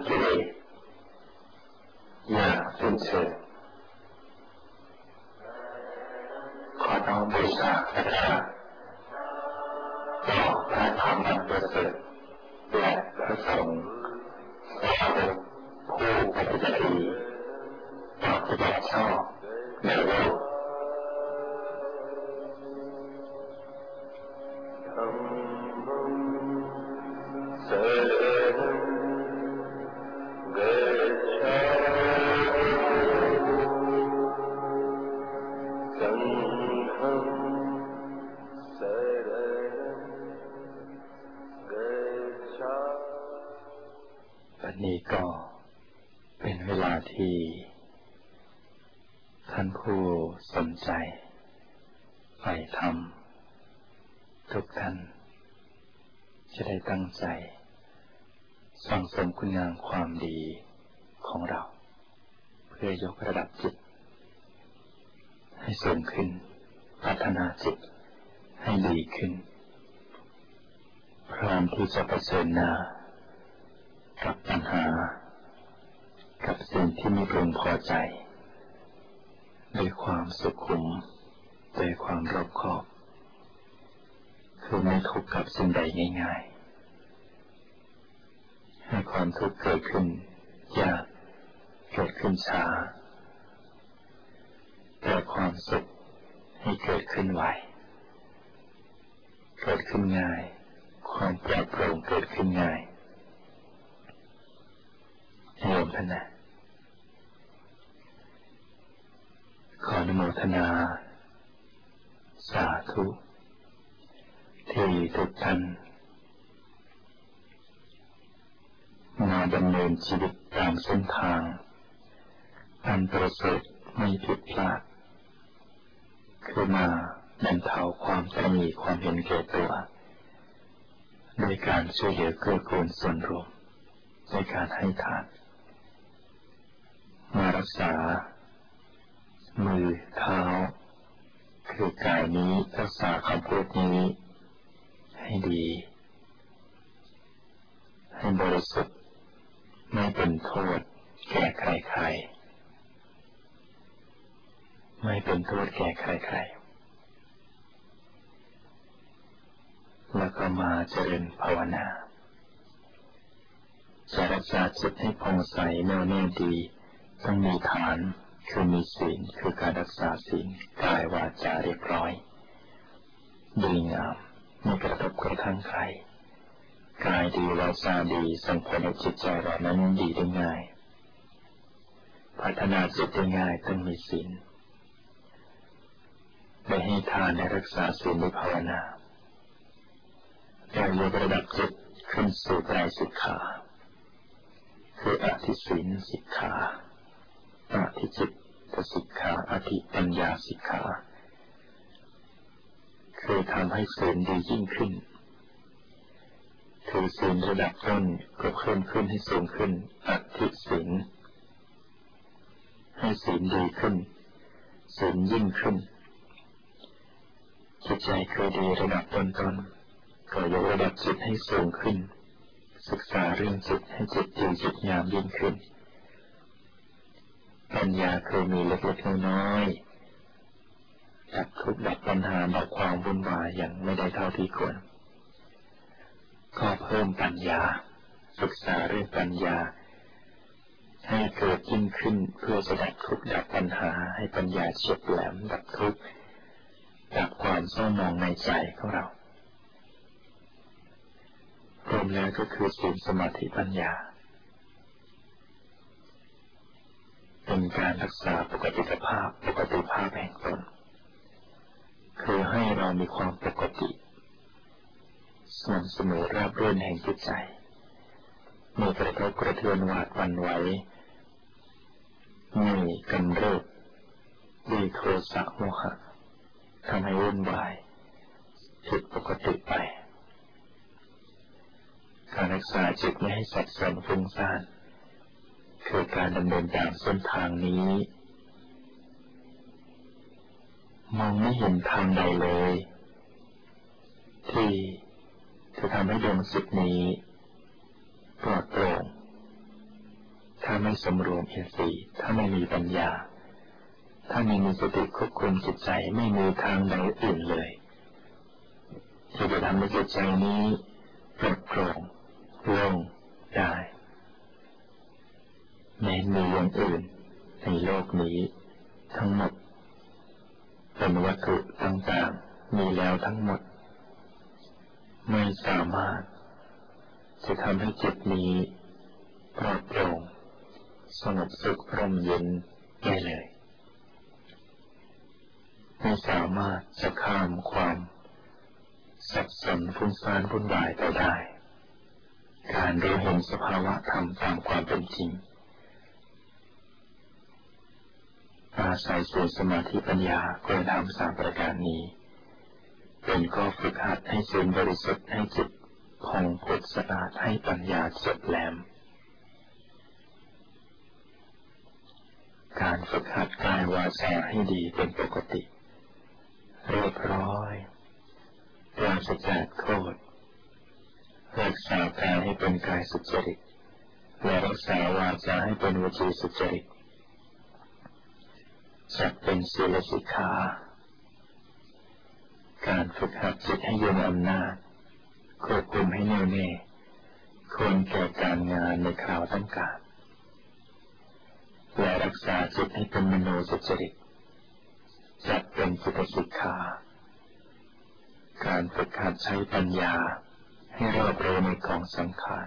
กิเลสอย่างสิ้นเชิงขอน้อมบูชาพระธรรมต่อพระธรรมอันประเสริฐและพระสงฆ์สาวกผู้ปฏิบัติดีปฏิบัติชอบในโลกวันนี้ก็เป็นเวลาที่ท่านผู้สนใจใฝ่ธรรมทุกท่านจะได้ตั้งใจสั่งสมคุณงามความดีของเราเพื่อยกระดับจิตให้สูงขึ้นพัฒนาจิตให้ดีขึ้นพร้อมที่จะเผชิญหน้ากับปัญหากับสิ่งที่ไม่พึงพอใจด้วยความสุขุมด้วยความรอบคอบคือไม่ทุกข์กับสิ่งใดง่ายๆให้ความทุกข์เกิดขึ้นยากเกิดขึ้นช้าแต่ความสุขให้เกิดขึ้นไวเกิดขึ้นง่ายความปลอดโปร่งเกิดขึ้นง่ายโยมท่านนะขออนุโมทนาสาธุที่ทุกท่านมาดำเนินชีวิตตามเส้นทางอันประเสริฐไม่ผิดพลาดคือมาบรรเทาความตระหนี่ความเห็นแก่ตัวโดยการช่วยเหลือเกื้อกูลส่วนรวมโดยการให้ทานมารักษามือเท้าคือกายนี้รักษาคำพูดนี้ให้ดีให้บริสุทธิ์ไม่เป็นโทษแก่ใครๆไม่เป็นโทษแก่ใครๆแล้วก็มาเจริญภาวนาจะรักษาจิตให้ผ่องใสแน่วแน่ดีต้องมีฐานคือมีศีลคือการรักษาศีลกายวาจาเรียบร้อยดีงามไม่กระทบกระทั่งใครกายดีวาจาดีส่งผลให้จิตใจเรานั้นดีได้ง่ายพัฒนาจิตได้ง่ายต้องมีศีลได้ให้ทานได้รักษาศีลได้ภาวนาแล้วยกระดับจิตขึ้นสู่ไตรสิกขาคืออธิศีลสิกขาอธิจิตสิกขาอธิปัญญาสิกขาคือทำให้ศีลดียิ่งขึ้นคือศีลระดับต้นก็เพิ่มขึ้นให้สูงขึ้นอธิศีลให้ศีลดีขึ้นศีลยิ่งขึ้นจิตใจเคยดีระดับต้นๆก็ยกระดับจิตให้สูงขึ้นศึกษาเรื่องจิตให้จิตดีจิตงามยิ่งขึ้นปัญญาเคยมีเล็กๆน้อยๆดับทุกข์ดับปัญหาดับความวุ่นวายอย่างไม่ได้เท่าที่ควรก็เพิ่มปัญญาศึกษาเรื่องปัญญาให้เกิดยิ่งขึ้นเพื่อจะดับทุกข์ดับปัญหาให้ปัญญาเฉียบแหลมดับทุกข์ดับความเศร้าหมองในใจของเรารวมแล้วก็คือศีลสมาธิปัญญาเป็นการรักษาปกติภาพแห่งตนคือให้เรามีความปกติสม่ำเสมอราบรื่นแห่งจิตใจไม่กระทบกระเทือนหวาดหวั่นไหวไม่กำเริบด้วยโทสะโมหะทำให้วุ่นวายผิดปกติไปการรักษาจิตไม่ให้สับสนฟุ้งซ่านคือการดำเนินตามเส้นทางนี้มองไม่เห็นทางใดเลยที่จะทำให้ดวงจิตนี้ปลอดโปร่งถ้าไม่สำรวมอินทรีย์ถ้าไม่มีปัญญาถ้าไม่มีสติควบคุมจิตใจไม่มีทางใดอื่นเลยที่จะทำให้จิตใจนี้ปลอดโปร่งโล่งได้แม้มีอย่างอื่นในโลกนี้ทั้งหมดเป็นวัตถุต่างๆมีแล้วทั้งหมดไม่สามารถจะทำให้จิตนี้ปลอดโปร่งสงบสุขร่มเย็นได้เลยไม่สามารถจะข้ามความสับสนฟุ้งซ่านวุ่นวายไปได้การรู้เห็นสภาวะธรรมตามความเป็นจริงอาศัยศีลสมาธิปัญญาคุณธรรมสามประการนี้เป็นข้อฝึกหัดให้ศีลบริสุทธิ์ให้จิตผ่องผุดสะอาดให้ปัญญาเฉียบแหลมการฝึกหัดกายวาจาให้ดีเป็นปกติเรียบร้อยปราศจากโทษรักษากายให้เป็นกายสุจริตและรักษาวาจาให้เป็นวจีสุจริตจัดเป็นศีลสิกขาการฝึกหัดจิตให้อยู่ในอำนาจควบคุมให้แน่วแน่ควรแก่การงานในคราวต้องการและรักษาจิตให้เป็นมโนสุจริตจัดเป็นจิตสิกขาการฝึกหัดใช้ปัญญาให้รอบรู้ในกองสังขาร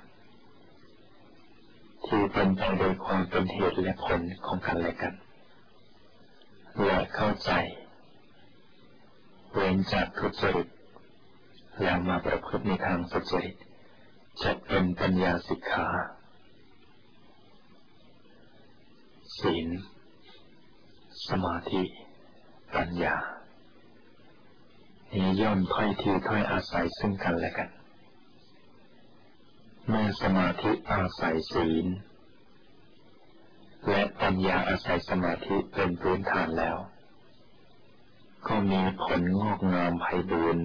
ที่เป็นไปโดยความเป็นเหตุและผลของกันและกันและเข้าใจเว้นจากทุจริตแล้วมาประพฤติในทางสุจริตจัดเป็นปัญญาสิกขาศีลสมาธิปัญญานี้ย่อมถ้อยทีถ้อยอาศัยซึ่งกันและกันเมื่อสมาธิอาศัยศีลและปัญญาอาศัยสมาธิเป็นพื้นฐานแล้วก็มีผลงอกงามไพบูลย์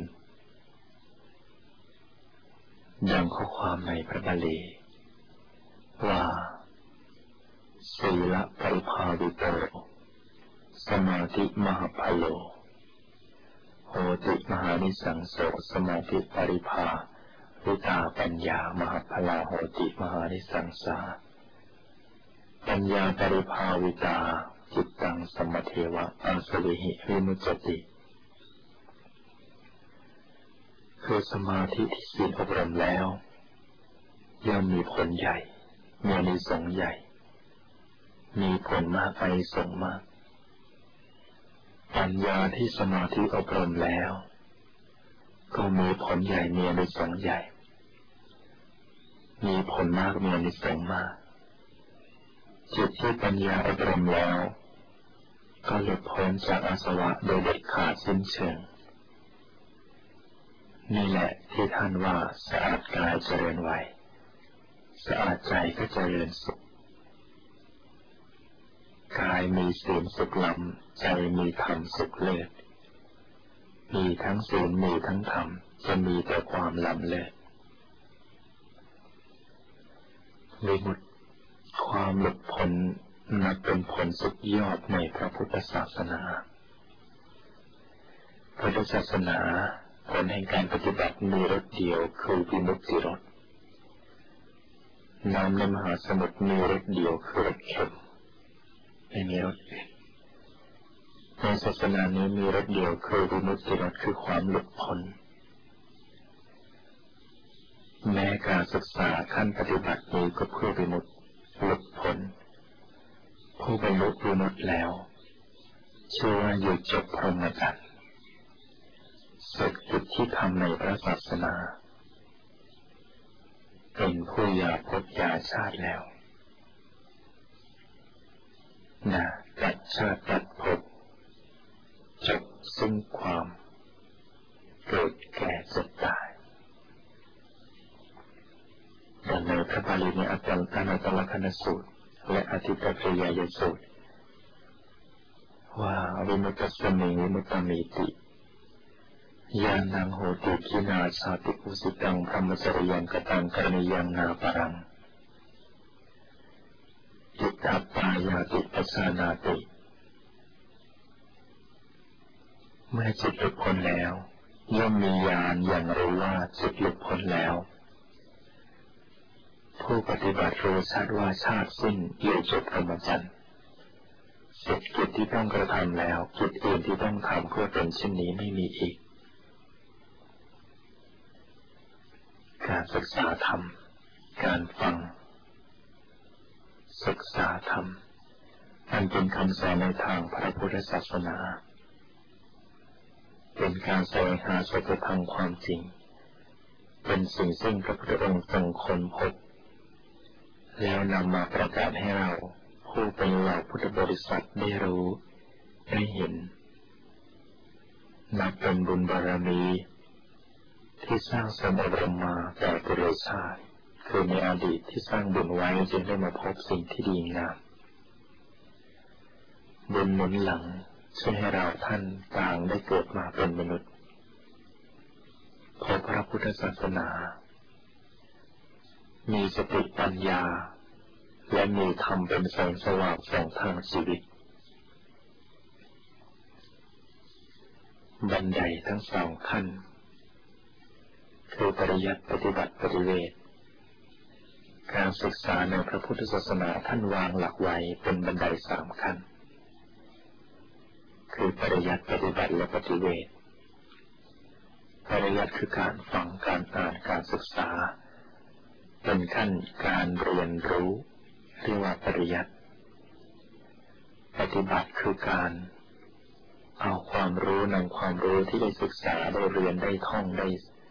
ดังข้อความในพระบาลีว่าศีลปริภาวิโตสมาธิมหพโลโหติมหานิสังโสสมาธิปริภาวิตาปัญญามหพลาโหติมหานิสังสาปัญญาปริภาวิตาจิตตังสมเทวะอังสวิหิวิมุจจติคือสมาธิที่ศีลอบรมแล้วย่อมมีผลใหญ่มีอานิสงส์ใหญ่มีผลมากอานิสงส์มากปัญญาที่สมาธิอบรมแล้วก็มีผลใหญ่มีอานิสงส์ใหญ่มีผลมากมีอานิสงส์มากจิตที่ปัญญาอบรมแล้วก็หลุดพ้นจากอาสวะโดยเด็ดขาดสิ้นเชิงนี่แหละที่ท่านว่าสะอาดกายเจริญวัยสะอาดใจก็เจริญสุขกายมีศีลสุขล้ำใจมีธรรมสุขเลิศมีทั้งศีลมีทั้งธรรมจะมีแต่ความล้ำเลิศวิมุตติความหลุดพ้นนับเป็นผลสุดยอดในพระพุทธศาสนาพุทธศาสนาผลแห่งการปฏิบัติมีรสเดียวคือวิมุตติรสน้ำในมหาสมุทรมีรสเดียวคือรสเค็มไม่มีรสอื่นในศาสนานี้มีรสเดียวคือวิมุตติรสคือความหลุดพ้นแม้การศึกษาขั้นปฏิบัตินี้ก็เพื่อวิมุตติหลุดพ้นผู้บรรลุวิมุตติแล้วชื่อว่าอยู่จบพรหมจรรย์เสร็จกิจที่ทำในพระศาสนาเป็นผู้ยาภพยาชาติแล้วตัดชาติตัดภพจบซึ่งความเกิดแก่เจ็บตายดังในพระบาลีในอนัตตลกนสูตรและอธิตปริยายสูตรว่าวิมุตตสมิงวิมุตตมิติญาณังโหติขินาชาติอุสิตังพรหมจริยังกตังกรณียังนาปรังทัปปายาติปัสสานาติเมื่อจิตหลุดพ้นแล้วย่อมมีญาณอย่างรู้ว่าจิตหลุดพ้นแล้วผู้ปฏิบัติรู้ชัดว่าชาติสิ้นอยู่จบพรหมจรรย์เสร็จกิจที่ต้องกระทำแล้วกิจอื่นที่ต้องทำเพื่อเป็นเช่นนี้ไม่มีอีกการศึกษาธรรมการฟังศึกษาธรรมอันเป็นคำสอนในทางพระพุทธศาสนาเป็นการแสวงหาสัจธรรมความจริงเป็นสิ่งซึ่งพระพุทธองค์ทรงค้นพบแล้วนำมาประกาศให้เราผู้เป็นเหล่าพุทธบริษัทได้รู้ได้เห็นนับเป็นบุญบารมีที่สร้างสมอบรมมาแต่ปุโรชาติคือในอดีตที่สร้างบุญไว้จึงได้มาพบสิ่งที่ดีงามบุญหนุนหลังช่วยให้เราท่านต่างได้เกิดมาเป็นมนุษย์พบพระพุทธศาสนามีสติปัญญาและมีธรรมเป็นแสงสว่างส่องทางชีวิตบันไดทั้งสองขั้นคือปริยัติปฏิบัติปฏิเวทการศึกษาในพระพุทธศาสนาท่านวางหลักไว้เป็นบันไดสามขั้นคือปริยัติปฏิบัติและปฏิเวทปริยัติคือการฟังการอ่านการศึกษาเป็นขั้นการเรียนรู้เรียกว่าปริยัติปฏิบัติคือการเอาความรู้นำความรู้ที่ได้ศึกษาได้เรียนได้ท่องได้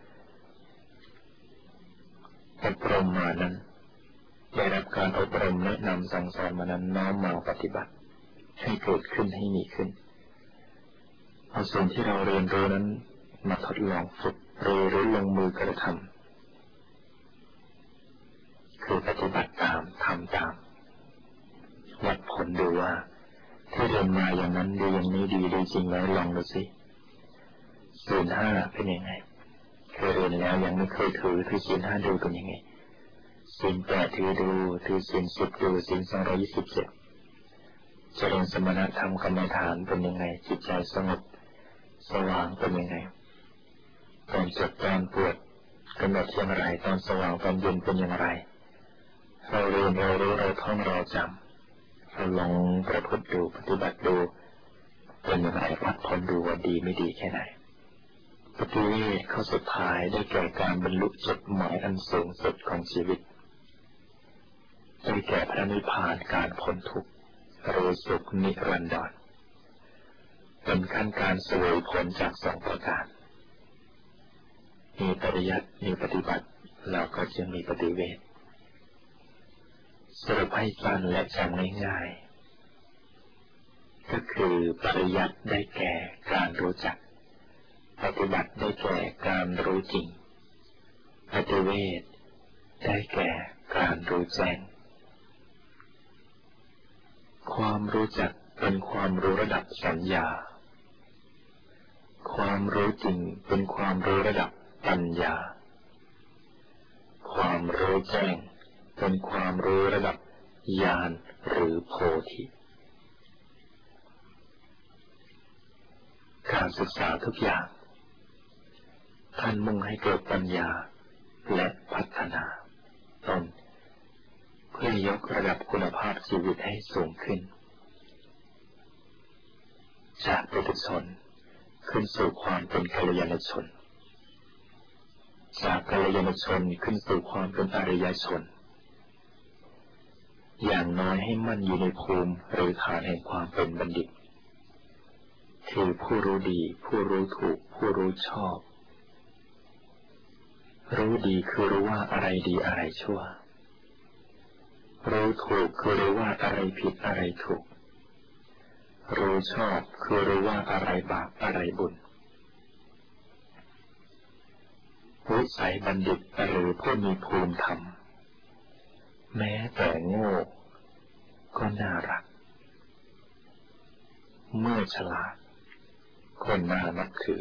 อบรมมานั้นได้รับการอบรมแนะนำสั่งสอนมานั้นน้อมมาปฏิบัติให้เกิดขึ้นให้มีขึ้นเอาสิ่งที่เราเรียนรู้นั้นมาทดลองฝึกหรือลงมือกระทำคือปฏิบัติตามทำตามวัดผลดูว่าที่เรียนมาอย่างนั้นดีอย่างนี้ดีจริงไหมลองดูสิศีลห้าเป็นยังไงเคยเรียนแล้วยังไม่เคยถือศีลห้าดูเป็นยังไงศีลแปดถือดูถือศีลสิบดูศีล227เจริญสมณธรรมกรรมฐานเป็นยังไงจิตใจสงบสว่างเป็นยังไงตอนเจ็บตอนปวดกำหนดอย่างไรตอนสว่างตอนเย็นเป็นอย่างไรเราเรียนเรารู้เราท่องเราจำเราลองประพฤติดูปฏิบัติดูเป็นยังไงวัดผลดูว่าดีไม่ดีแค่ไหนปฏิเวทข้อสุดท้ายได้แก่การบรรลุจุดหมายอันสูงสุดของชีวิตได้แก่พระนิพพานการพ้นทุกข์หรือสุขนิรันดรเป็นขั้นการเสวยผลจากสองประการมีปริยัติมีปฏิบัติแล้วก็จึงมีปฏิเวทสรุปให้สั้นและจำง่ายๆก็คือปริยัติได้แก่การรู้จักปฏิบัติได้แก่การรู้จริงปฏิเวทได้แก่การรู้แจ้งความรู้จักเป็นความรู้ระดับสัญญาความรู้จริงเป็นความรู้ระดับปัญญาความรู้แจ้งเป็นความรู้ระดับญาณหรือโพธิการศึกษาทุกอย่างท่านมุ่งให้เกิดปัญญาและพัฒนาตนเพื่อยกระดับคุณภาพชีวิตให้สูงขึ้นจากปุถุชนขึ้นสู่ความเป็นกัลยาณชนจากกัลยาณชนขึ้นสู่ความเป็นอริยชนอย่างน้อยให้มั่นอยู่ในภูมิหรือฐานแห่งความเป็นบัณฑิตคือผู้รู้ดีผู้รู้ถูกผู้รู้ชอบรู้ดีคือรู้ว่าอะไรดีอะไรชั่วรู้ถูกคือรู้ว่าอะไรผิดอะไรถูกรู้ชอบคือรู้ว่าอะไรบาปอะไรบุญวิสัยบัณฑิตหรือผู้มีภูมิธรรมแม้แต่โง่ก็น่ารักเมื่อฉลาดคนน่านับถือ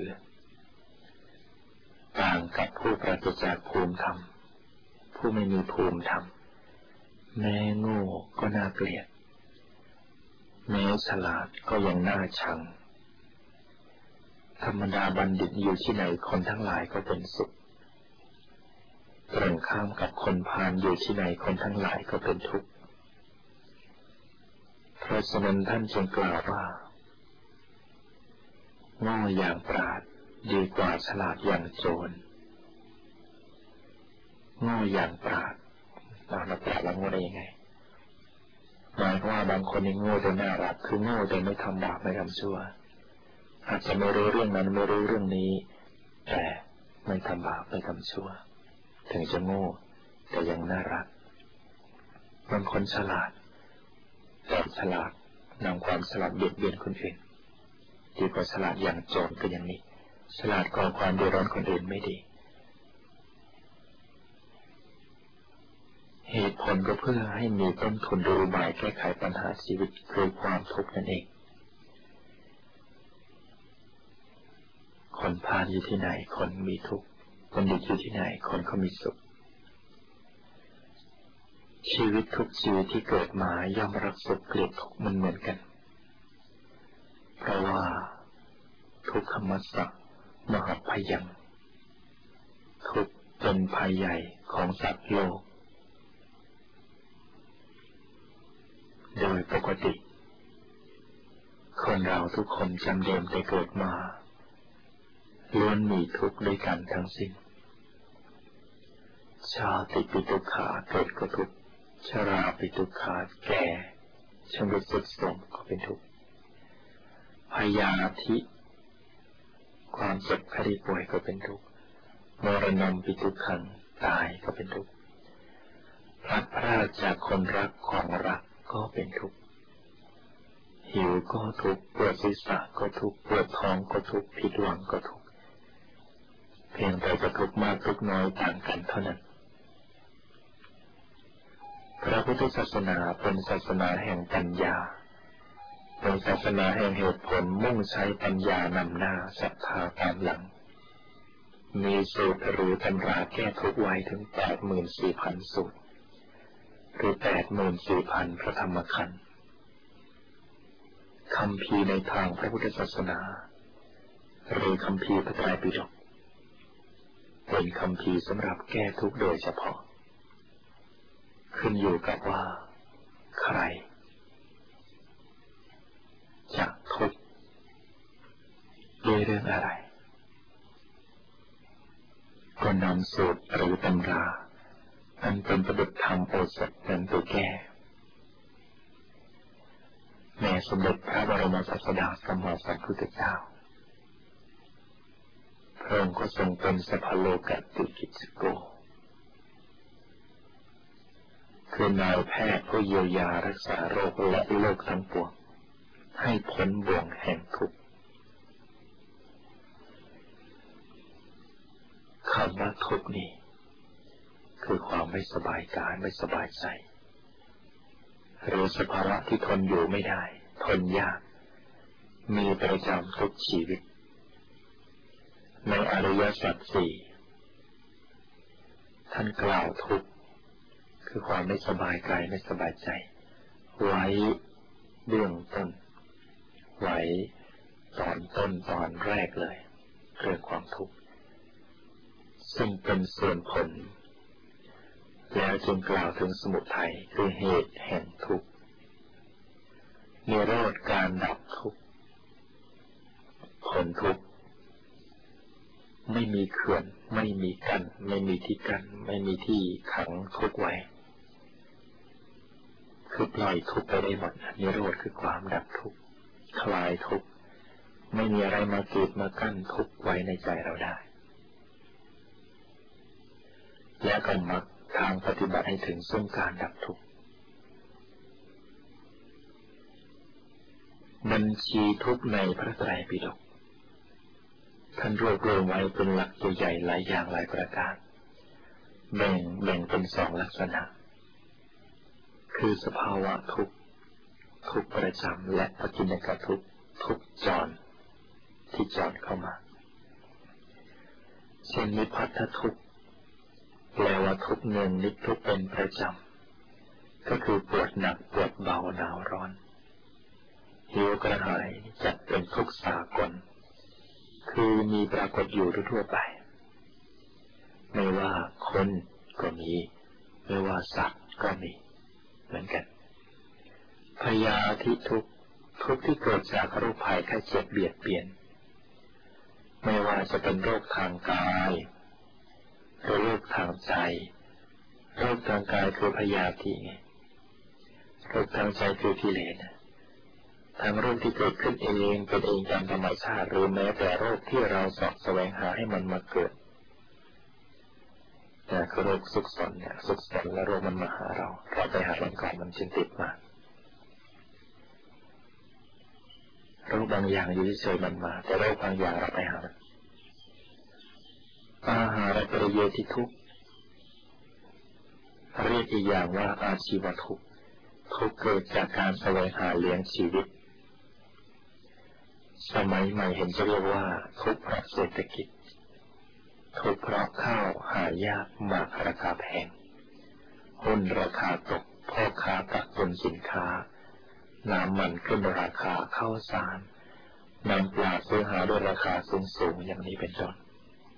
ต่างกับผู้ปราศจากภูมิธรรมผู้ไม่มีภูมิธรรมแม้โง่ก็น่าเกลียดแม้ฉลาดก็ยังน่าชังธรรมดาบัณฑิตอยู่ที่ไหนคนทั้งหลายก็เป็นสุขตรงข้ามกับคนพาลอยู่ที่ไหนคนทั้งหลายก็เป็นทุกข์เพราะฉะนั้นท่านจึงกล่าวว่าโง่อย่างปราชญ์ดีกว่าฉลาดอย่างโจรโง่อย่างปราชญ์เราปราชญ์แล้วโง่ได้ยังไงหมายว่าบางคนนี่โง่แต่น่ารักคือโง่แต่ไม่ทำบาปไม่ทำชั่วอาจจะไม่รู้เรื่องนั้นไม่รู้เรื่องนี้แต่ไม่ทำบาปไม่ทำชั่วถึงจะโง่แต่ยังน่ารักบางคนฉลาดแต่ฉลาดนำความฉลาดเบียดเบียนคนอื่นดีกว่าฉลาดอย่างโจรก็อย่างนี้ฉลาดก่อความเดือดร้อนคนอื่นไม่ดีเหตุผลก็เพื่อให้มีต้นทุนอุบายแก้ไขปัญหาชีวิตคือความทุกข์นั่นเองคนพาลอยู่ที่ไหนคนมีทุกข์คนดีอยู่ที่ไหนคนก็มีสุขชีวิตทุกชีวิตที่เกิดมาย่อมรักสุขเกลียดทุกข์มันเหมือนกันเพราะว่าทุกขมัสสะมหาพยังทุกข์เป็นภัยใหญ่ของสัตว์โลกโดยปกติคนเราทุกคนจำเดิมแต่เกิดมาล้วนมีทุกข์ด้วยกันทั้งสิ้นชาติปิทุกขาเกิดก็ทุกข์ชราปิทุกขาแก่ชราสุดโทรมก็เป็นทุกข์พยาธิความเจ็บไข้ได้ป่วยก็เป็นทุกข์มรณะปิทุกขังตายก็เป็นทุกข์พลัดพรากจากคนรักของรักก็เป็นทุกข์หิวก็ทุกข์ปวดศีรษะก็ทุกข์ปวดท้องก็ทุกข์ผิดหวังก็ทุกข์เพียงแต่จะทุกข์มากทุกข์น้อยต่างกันเท่านั้นพระพุทธศาสนาเป็นศาสนาแห่งปัญญาเป็นศาสนาแห่งเหตุผลมุ่งใช้ปัญญานำหน้าศรัทธาตามหลังมีสูตรหรือตำราแก้ทุกข์ไว้ถึง 84,000 สูตรหรือ 84,000 พระธรรมขันธ์คัมภีร์ในทางพระพุทธศาสนาหรือคัมภีร์พระไตรปิฎกเป็นคัมภีร์สำหรับแก้ทุกข์โดยเฉพาะขึ้นอยู่กับว่าใครจะทุกข์ด้วยเรื่องอะไรก็นำสูตรหรือตำราอันเป็นประดุจธรรมโอสถนั้นไปแก้แม้สมเด็จพระบรมศาสดาสัมมาสัมพุทธเจ้าพระองค์ก็ทรงเป็นสัพพโลกติกิจจโกคือนายแพทย์ผู้เยียวยารักษาโรคและโลกทั้งปวงให้พ้นบ่วงแห่งทุกข์คำว่าทุกข์นี้คือความไม่สบายกายไม่สบายใจหรือสภาวะที่ทนอยู่ไม่ได้ทนยากมีประจำทุกชีวิตในอริยสัจสี่ท่านกล่าวทุกข์คือความไม่สบายกายไม่สบายใจไว้เบื้องต้นไว้ตอนต้นตอนแรกเลยเรื่องความทุกข์ซึ่งเป็นส่วนผลแล้วจึงกล่าวถึงสมุทัยคือเหตุแห่งทุกข์นิโรธการดับทุกข์ผลทุกข์ไม่มีเขื่อนไม่มีกั้นไม่มีที่กั้นไม่มีที่ขังทุกข์ไว้คือปล่อยทุกข์ไปได้หมดนิโรธคือความดับทุกข์คลายทุกข์ไม่มีอะไรมากีดมากั้นทุกข์ไว้ในใจเราได้และก็มรรคทางปฏิบัติให้ถึงซึ่งการดับทุกข์บัญชีทุกข์ในพระไตรปิฎกท่านรวบรวมไว้เป็นหลักใหญ่ๆหลายอย่างหลายประการแบ่งเป็นสองลักษณะคือสภาวะทุกข์ทุกข์ประจำและปัจจุบันทุกข์ทุกข์จรที่จรเข้ามาเช่นนิพพัทธทุกข์แปลว่าทุกข์เนืองนิดทุกข์เป็นประจำก็คือปวดหนักปวดเบาหนาวร้อนหิวกระหายจัดเป็นทุกข์สากลคือมีปรากฏอยู่ทั่วไปไม่ว่าคนก็มีไม่ว่าสัตว์ก็มีเหมือนกันพยาธิทุกข์ที่เกิดจากโรคภัยไข้เจ็บเบียดเบียนไม่ว่าจะเป็นโรคทางกายหรือโรคทางใจโรคทางกายคือพยาธิไงโรคทางใจคือกิเลสทั้งโรคที่เกิดขึ้นเองเป็นเองตามธรรมชาติหรือแม้แต่โรคที่เราเสาะแสวงหาให้มันมาเกิดแต่คือโรคสุขสนเนี่ยสุขสนแล้วโรคมันมาหาเราไปหามันก่อนมันจึงติดมาโรคบางอย่างอยู่เฉยๆมันมาแต่โรคบางอย่างเราไปหามันอาหารปริเยติทุกข์เรียกอีกอย่างว่าอาชีวทุกข์ทุกข์เกิดจากการแสวงหาเลี้ยงชีวิตสมัยใหม่เห็นจะเรียกว่าทุกข์เพราะเศรษฐกิจทุกข์เพราะข้าวหายากหมากราคาแพงหุ้นราคาตกพ่อค้ากักตุนสินค้าน้ำมันขึ้นราคาข้าวสารน้ำปลาซื้อหาด้วยราคาสูงอย่างนี้เป็นต้น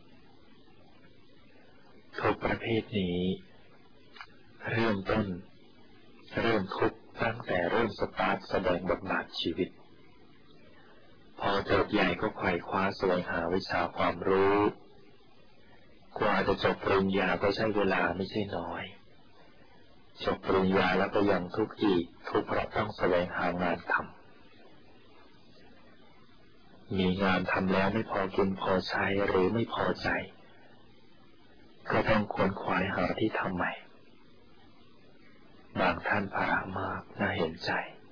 ทุกประเภทนี้เริ่มทุกข์ตั้งแต่เริ่มสตาร์ทแสดงบทบาทชีวิตพอเติบใหญ่ก็ไขว่คว้าแสวงหาวิชาความรู้กว่าจะจบปริญญาก็ใช้เวลาไม่ใช่น้อยจบปริญญาแล้วก็ยังทุกข์อีกทุกข์เพราะต้องแสวงหางานทำมีงานทำแล้วไม่พอกินพอใช้หรือไม่พอใจก็ต้องขวนขวายหาที่ทำใหม่บางท่านภาระมากน่าเห็นใจ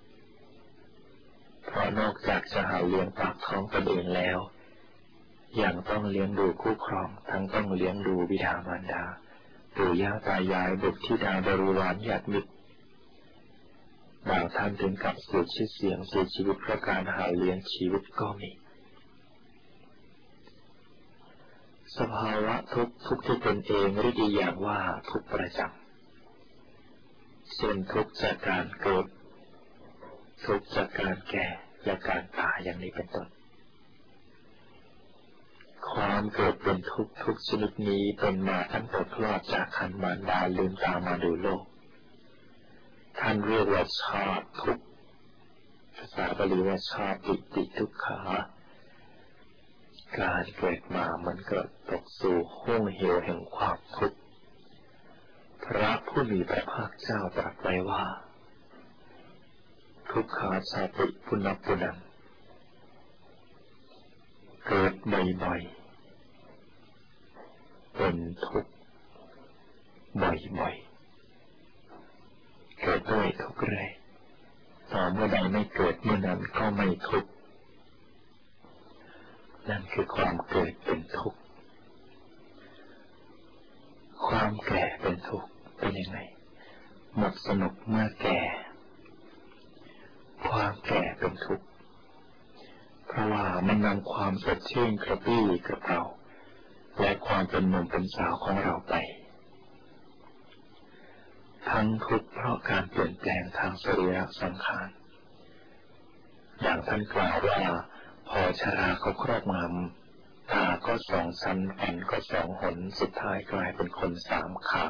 เพราะนอกจากจะหาเลี้ยงปากท้องตนเองแล้วยังต้องเลี้ยงดูคู่ครองทั้งต้องเลี้ยงดูบิดามารดาปู่ย่าตายายบุตรธิดาบริวารญาติมิตรบางท่านถึงกับเสียชื่อเสียงเสียชีวิตเพราะการหาเลี้ยงชีวิตก็มีสภาวะทุกข์ที่ตนเองเรียกอีกอย่างว่าทุกข์ประจำเช่นทุกข์จากการเกิดทุกข์จากการแก่และการตายอย่างนี้เป็นต้นความเกิดเป็นทุกชนิดนี้เป็นมาตั้งแต่คลอดจากครรภ์มารดาลืมตามาดูโลกท่านเรียกว่าชาติทุกข์ภาษาบาลีว่าชาติทุกขาการเกิดมามันเกิดตกสู่ห้วงเหวแห่งความทุกข์พระผู้มีพระภาคเจ้าตรัสไว้ว่าทุกขาชาติปุณณปุณังเกิดบ่อยๆเป็นทุกข์บ่อยๆเกิดด้วยทุกข์แรกต่อเมื่อใดไม่เกิดเมื่อนั้นก็ไม่ทุกข์นั่นคือความเกิดเป็นทุกข์ความแก่เป็นทุกข์เป็นยังไงหมดสนุกเมื่อแก่ความแก่เป็นทุกข์เพราะว่ามันนำความสดชื่นกระปรี้กระเปร่าและความเป็นหนุ่มเป็นสาวของเราไปทั้งทุกข์เพราะการเปลี่ยนแปลงทางสรีระสังขารอย่างท่านกล่าวว่าพอชราเขาครอบงำตาก็สองชั้นฟันก็สองหนสุดท้ายกลายเป็นคนสามขา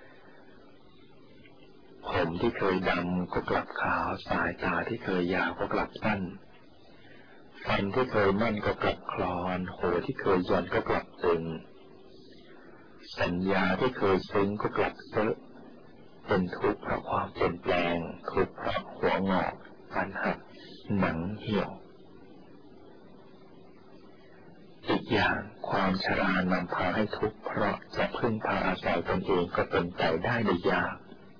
ผมที่เคยดำก็กลับขาวสายตาที่เคยยาวก็กลับสั้นฟันที่เคยมั่นก็กลับคลอนหัวที่เคยย่อนก็กลับตึงสัญญาที่เคยซึ้งก็กลับเซอะเป็นทุกข์เพราะความเปลี่ยนแปลงทุกข์เพราะหัวงอกฟันหักหนังเหี่ยวอีกอย่างความชรานำพาให้ทุกข์เพราะจะพึ่งพาอาศัยตนเองก็เป็นไปได้ในยาก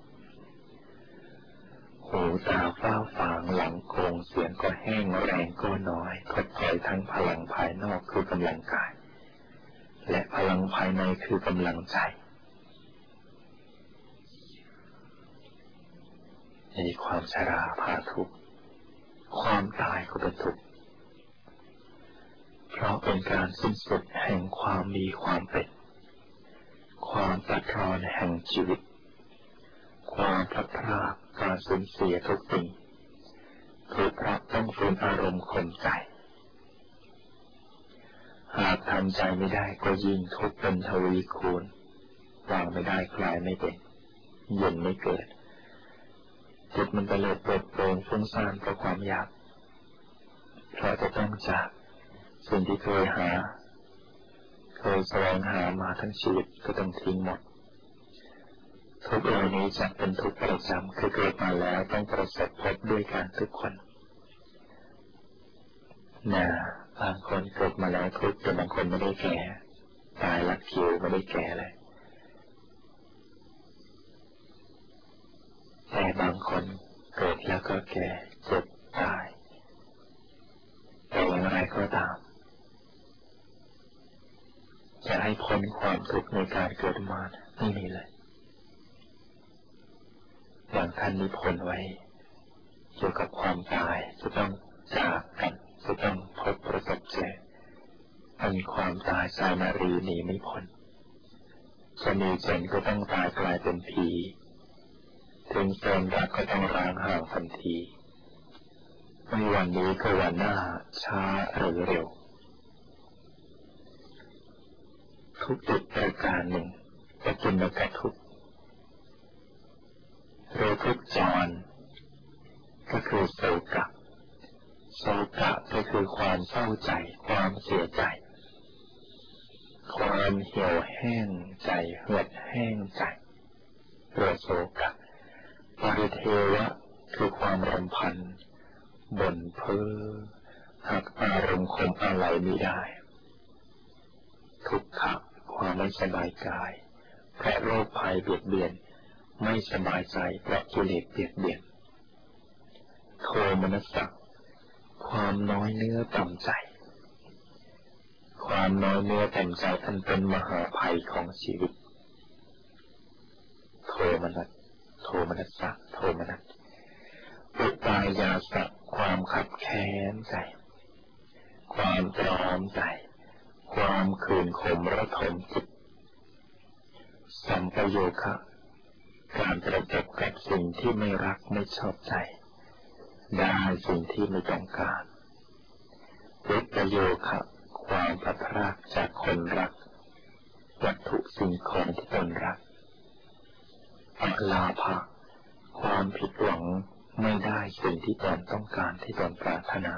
หูตาฝ้าฟางหลังโกงเสียงก็แห้งแรงก็น้อยถดถอยทั้งพลังภายนอกคือกำลังกายและพลังภายในคือกำลังใจในความชราพาทุกข์ความตายก็เป็นทุกข์เพราะเป็นการสิ้นสุดแห่งความมีความเป็นความตัดรอนแห่งชีวิตความพลัดพรากการสูญเสียทุกสิ่งทุกข์เพราะต้องฝืนอารมณ์ข่มใจหากทำใจไม่ได้ก็ยิ่งทุกข์เป็นทวีคูณวางไม่ได้คลายไม่เป็นเย็นไม่เกิดจิตมันไปเลยเปิดโปร่งฟุ้งซ่านเพราะความอยากเพราะจะต้องจากสิ่งที่เคยแสวงหามาทั้งชีวิตก็ต้องทิ้งหมดทุกเหล่านี้จะเป็นทุกข์ประจำคือเกิดมาแล้วต้องประสบพบด้วยกันทุกคนบางคนเกิดมาแล้วทุกข์แต่บางคนไม่ได้แก่ตายลัดคิวไม่ได้แก่เลยแต่บางคนเกิดแล้วก็แก่เจ็บตายแต่อย่างไรก็ตามจะให้พ้นความทุกข์ในการเกิดมาไม่มีเลยอย่างท่านนิพนธ์ไว้เกี่ยวกับความตายจะต้องจากกันจะต้องพบประสบเจออันความตายสายนารีหนีไม่พ้นจะมีเจนก็ต้องตายกลายเป็นผีถึงแฟนรักก็ต้องร้างห่างทันทีไม่วันนี้ก็วันหน้าช้าหรือเร็วทุกจุดประการหนึ่งจะกินกับทุกหรือทุกจรก็คือโศกะก็คือความเศร้าใจความเสียใจความเหี่ยวแห้งใจเหือดแห้งใจเรือโศกะปริเทวะคือความรำพันบ่นเพ้อหักอารมณ์ข่มอะไรไม่ได้ทุกขะความไม่สบายกายเพราะโรคภัยเบียดเบียนไม่สบายใจเพราะกิเลสเบียดเบียนโทมนัสสะความน้อยเนื้อต่ำใจความน้อยเนื้อต่ำใจอันเป็นมหาภัยของชีวิตโทมนัสสะอุปายาสะความขับแค้นใจความตรอมใจความขืนข่มระทมจิตสัมปโยคะการประจบกับสิ่งที่ไม่รักไม่ชอบใจได้สิ่งที่ไม่ต้องการวิปโยคะความพลัดพรากจากคนรักวัตถุสิ่งของที่ตนรักอลาภะความผิดหวังไม่ได้สิ่งที่ตนต้องการที่ตนปรารถนา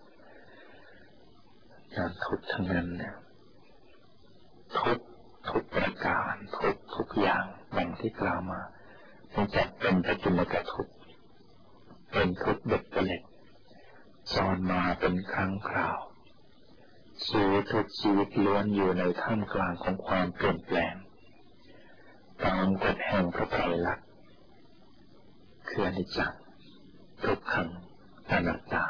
อย่างทุกทั้งนั้นทุกประการทุกอย่างดังที่กล่าวมาจะเป็นปฏิมกทุกข์เป็นทุกข์เบ็ดเตล็ดซ้อนมาเป็นครั้งคราวชีวิตทุกชีวิตล้วนอยู่ในท่ามกลางของความเปลี่ยนแปลงตามกฎแห่งพระไตรลักษณ์คืออนิจจังทุกขังอนัตตา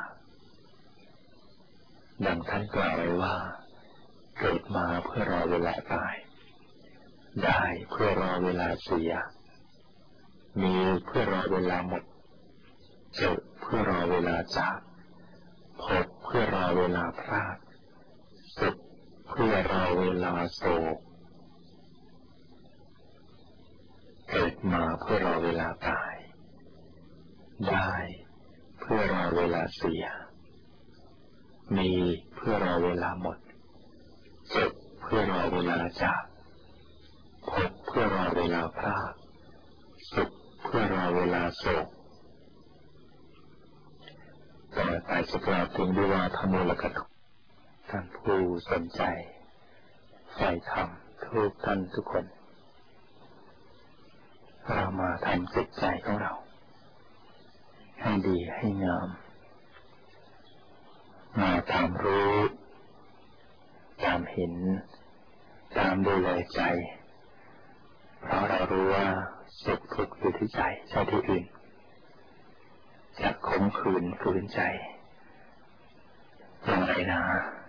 ดังท่านกล่าวไว้ว่าเกิดมาเพื่อรอเวลาตายได้เพื่อรอเวลาเสียมีเพื่อรอเวลาหมดเจอเพื่อรอเวลาจากพบเพื่อรอเวลาพลาดสุขเพื่อรอเวลาโศกเกิดมาเพื่อรอเวลาตายได้เพื่อรอเวลาเสียมีเพื่อรอเวลาหมดเจ็บเพื่อรอเวลาจากพบเพื่อรอเวลาพลาดสุขเพื่อรอเวลาโศกต่อไปจะกล่าวถึงวิวาทมูลกทุกข์ท่านผู้สนใจใฝ่ธรรมทุกท่านทุกคนเรามาทำจิตใจของเราให้ดีให้งามมาตามรู้ตามเห็นตามดูแลใจเพราะเรารู้ว่าสุขทุกข์อยู่ที่ใจใช่ที่อื่นจะข่มขืนฝืนใจอย่างไรนะ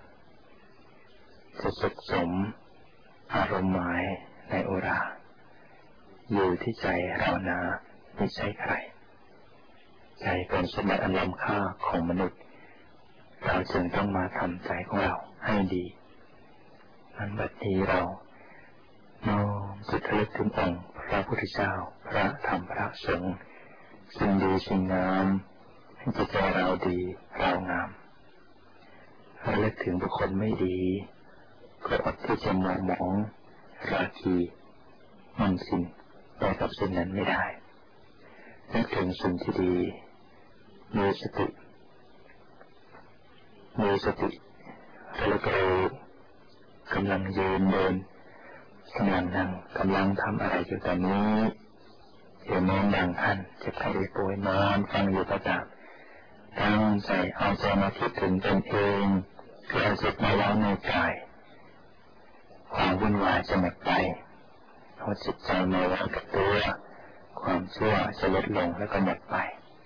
จะสุขสมอารมณ์หมายในโอราอยู่ที่ใจเรานะไม่ใช่ใครใจเป็นสมบัติอันล้ำค่าของมนุษย์เราจึงต้องมาทำใจของเราให้ดีอันบัดนี้เราน้อมจิตระลึกถึงองค์พระพุทธเจ้าพระธรรมพระสงฆ์สิ่งดีสิ่งงามให้จิตใจเราดีเรางามระลึกถึงบุคคลไม่ดีก็อดที่จะมัวหมองราคีมันสิ่งไปกับสิ่งนั้นไม่ได้นึกถึงสิ่งที่ดีมีสติระลึกรู้กำลังยืนเดินกำลังนั่งกำลังทำอะไรอยู่ตอนนี้เดี๋ยวนอนดังหันเจ็บไข้ได้ป่วยนอนฟังอยู่ประจำตั้งใจเอาใจมาคิดถึงตนเองคือเอาจิตมาไว้ในกายความวุ่นวายจะหมดไปเอาจิตใจมาไว้กับตัวความชั่วจะลดลงแล้วก็หมดไป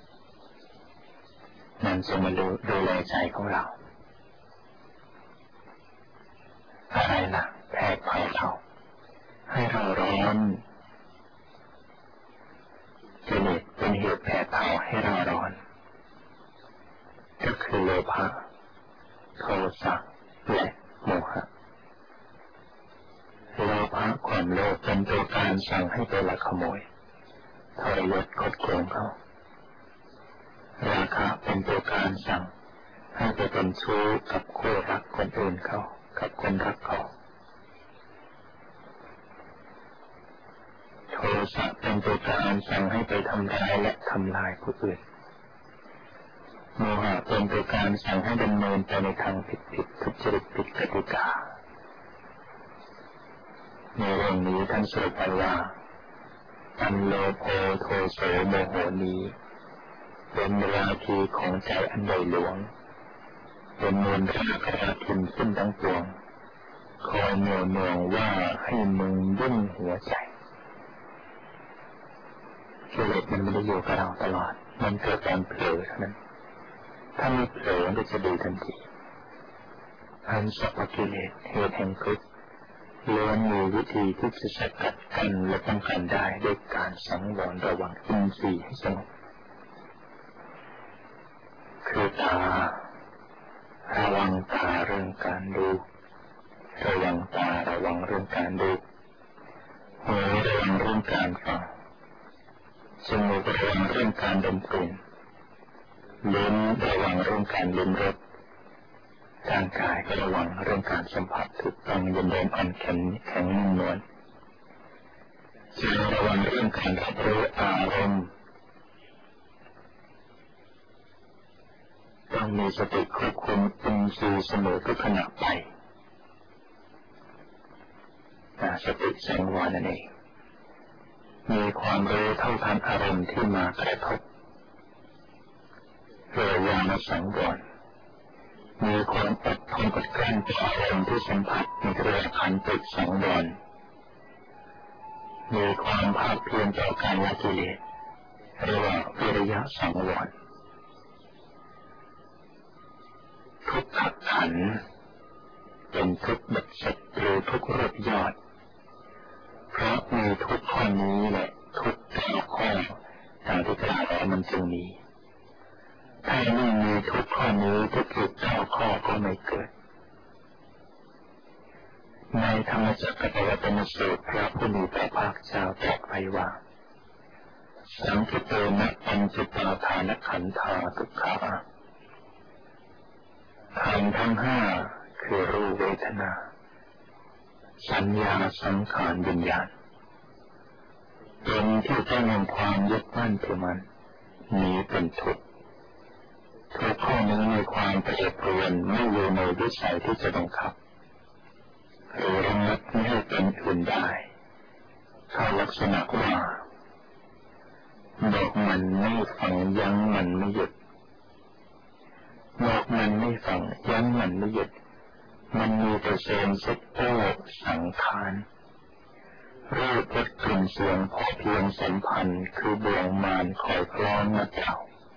นั่นจะมาดูแลใจของเราอะไรล่ะแผดเผาเราให้เราร้อนกิเลสเป็นเหตุแผดเผาให้เราร้อนก็คือโลภะโทสะและโมหะโลภะความโลภเป็นตัวการสั่งให้ไปลักขโมยทรยศคดโกงเขาราคะเป็นตัวการสั่งให้ไปเป็นชู้กับคู่รักคนอื่นเขากับคนรักเขาโทสะเป็นตัวการสั่งให้ไปทำร้ายและทำลายผู้อื่นโมหะเป็นตัวการสั่งให้ดำเนินไปในทางผิดทุจริตผิดกติกาในเรื่องนี้ท่านสรุปไว้ว่าอันโลภโทโสโมโหนี้เป็นราคีของใจอันใหญ่หลวงเป็นมวลราคะราคินขึ้นทั้งปวงคอยเหนี่ยวหน่วงว่าให้มึงยุ่งหัวใจกิเลสมันไม่ได้อยู่กับเราตลอดมันเกิดตอนเผลอเท่านั้นถ้าไม่เผลอก็จะดีทันทีอันสัพพกิเลสเหตุแห่งทุกข์ล้วนมีวิธีที่จะสกัดกั้นและป้องกันได้ด้วยการสังวรระวังอินทรีย์ให้สงบคือตาระวังตาเรื่องการดูระวังตาระวังเรื่องการดูหูระวังเรื่องการฟังจมูกระวังเรื่องการดมกลิ่นลิ้นระวังเรื่องการลิ้มรสร่างกายก็ระวังเรื่องการสัมผัสถูกต้องเย็นอ่อนแข็งนุ่มนวลใจระวังเรื่องการรับรู้อารมณ์ต้องมีสติควบคุมอินทรีย์เสมอทุกขณะไปสติสังวรนั่นเองมีความรู้เท่าทันอารมณ์ที่มากระทบเรียกว่าสังวรมีความอดทนอดกลั้นต่ออารมณ์ที่สัมผัสในเรื่องขันติสังวรมีความภาคเพียรต่อการละกิเลสเรียกว่าวิริยะสังวรทุกขัดขันเป็นทุกข์เบ็ดเสร็จหรือทุกข์รวบยอดเพราะมีทุกข์ข้อนี้แหละทุกข์9ข้อตามที่กล่าวแล้วมันจึงมีถ้าไม่มีทุกข์ข้อนี้ทุกข์อีก9ข้อก็ไม่เกิดในธรรมจักรปวัตตนสูตรพระผู้มีพระภาคเจ้าตรัสไว้ว่าสังคิโตนะปัญจุปาทานขันธาทุกขาขันธ์ทั้ง5คือรูปเวทนาสัญญาสังขารวิญญาณเป็นที่ตั้งแห่งความยึดมั่นถือมั่นนี้เป็นทุกข์ทุกข้อนี้มีความแปรปรวนไม่อยู่ในวิสัยที่จะบังคับหรือระงับไม่ให้เป็นอื่นได้เข้าลักษณะว่าบอกมันไม่ฟังยั้งมันไม่หยุดบอกมันไม่ฟังยั้งมันไม่หยุดมันมีแต่เสมสุดโต้สังขารรูปรสกลิ่นเสียงพอเพียงสัมพันธ์คือบ่วงมารคอยคล้องมาเจ้า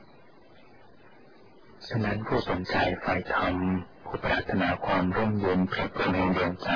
ฉะนั้นผู้สนใจใฝ่ธรรมผู้ปรารถนาความร่มเย็นพระประเนดวงใจ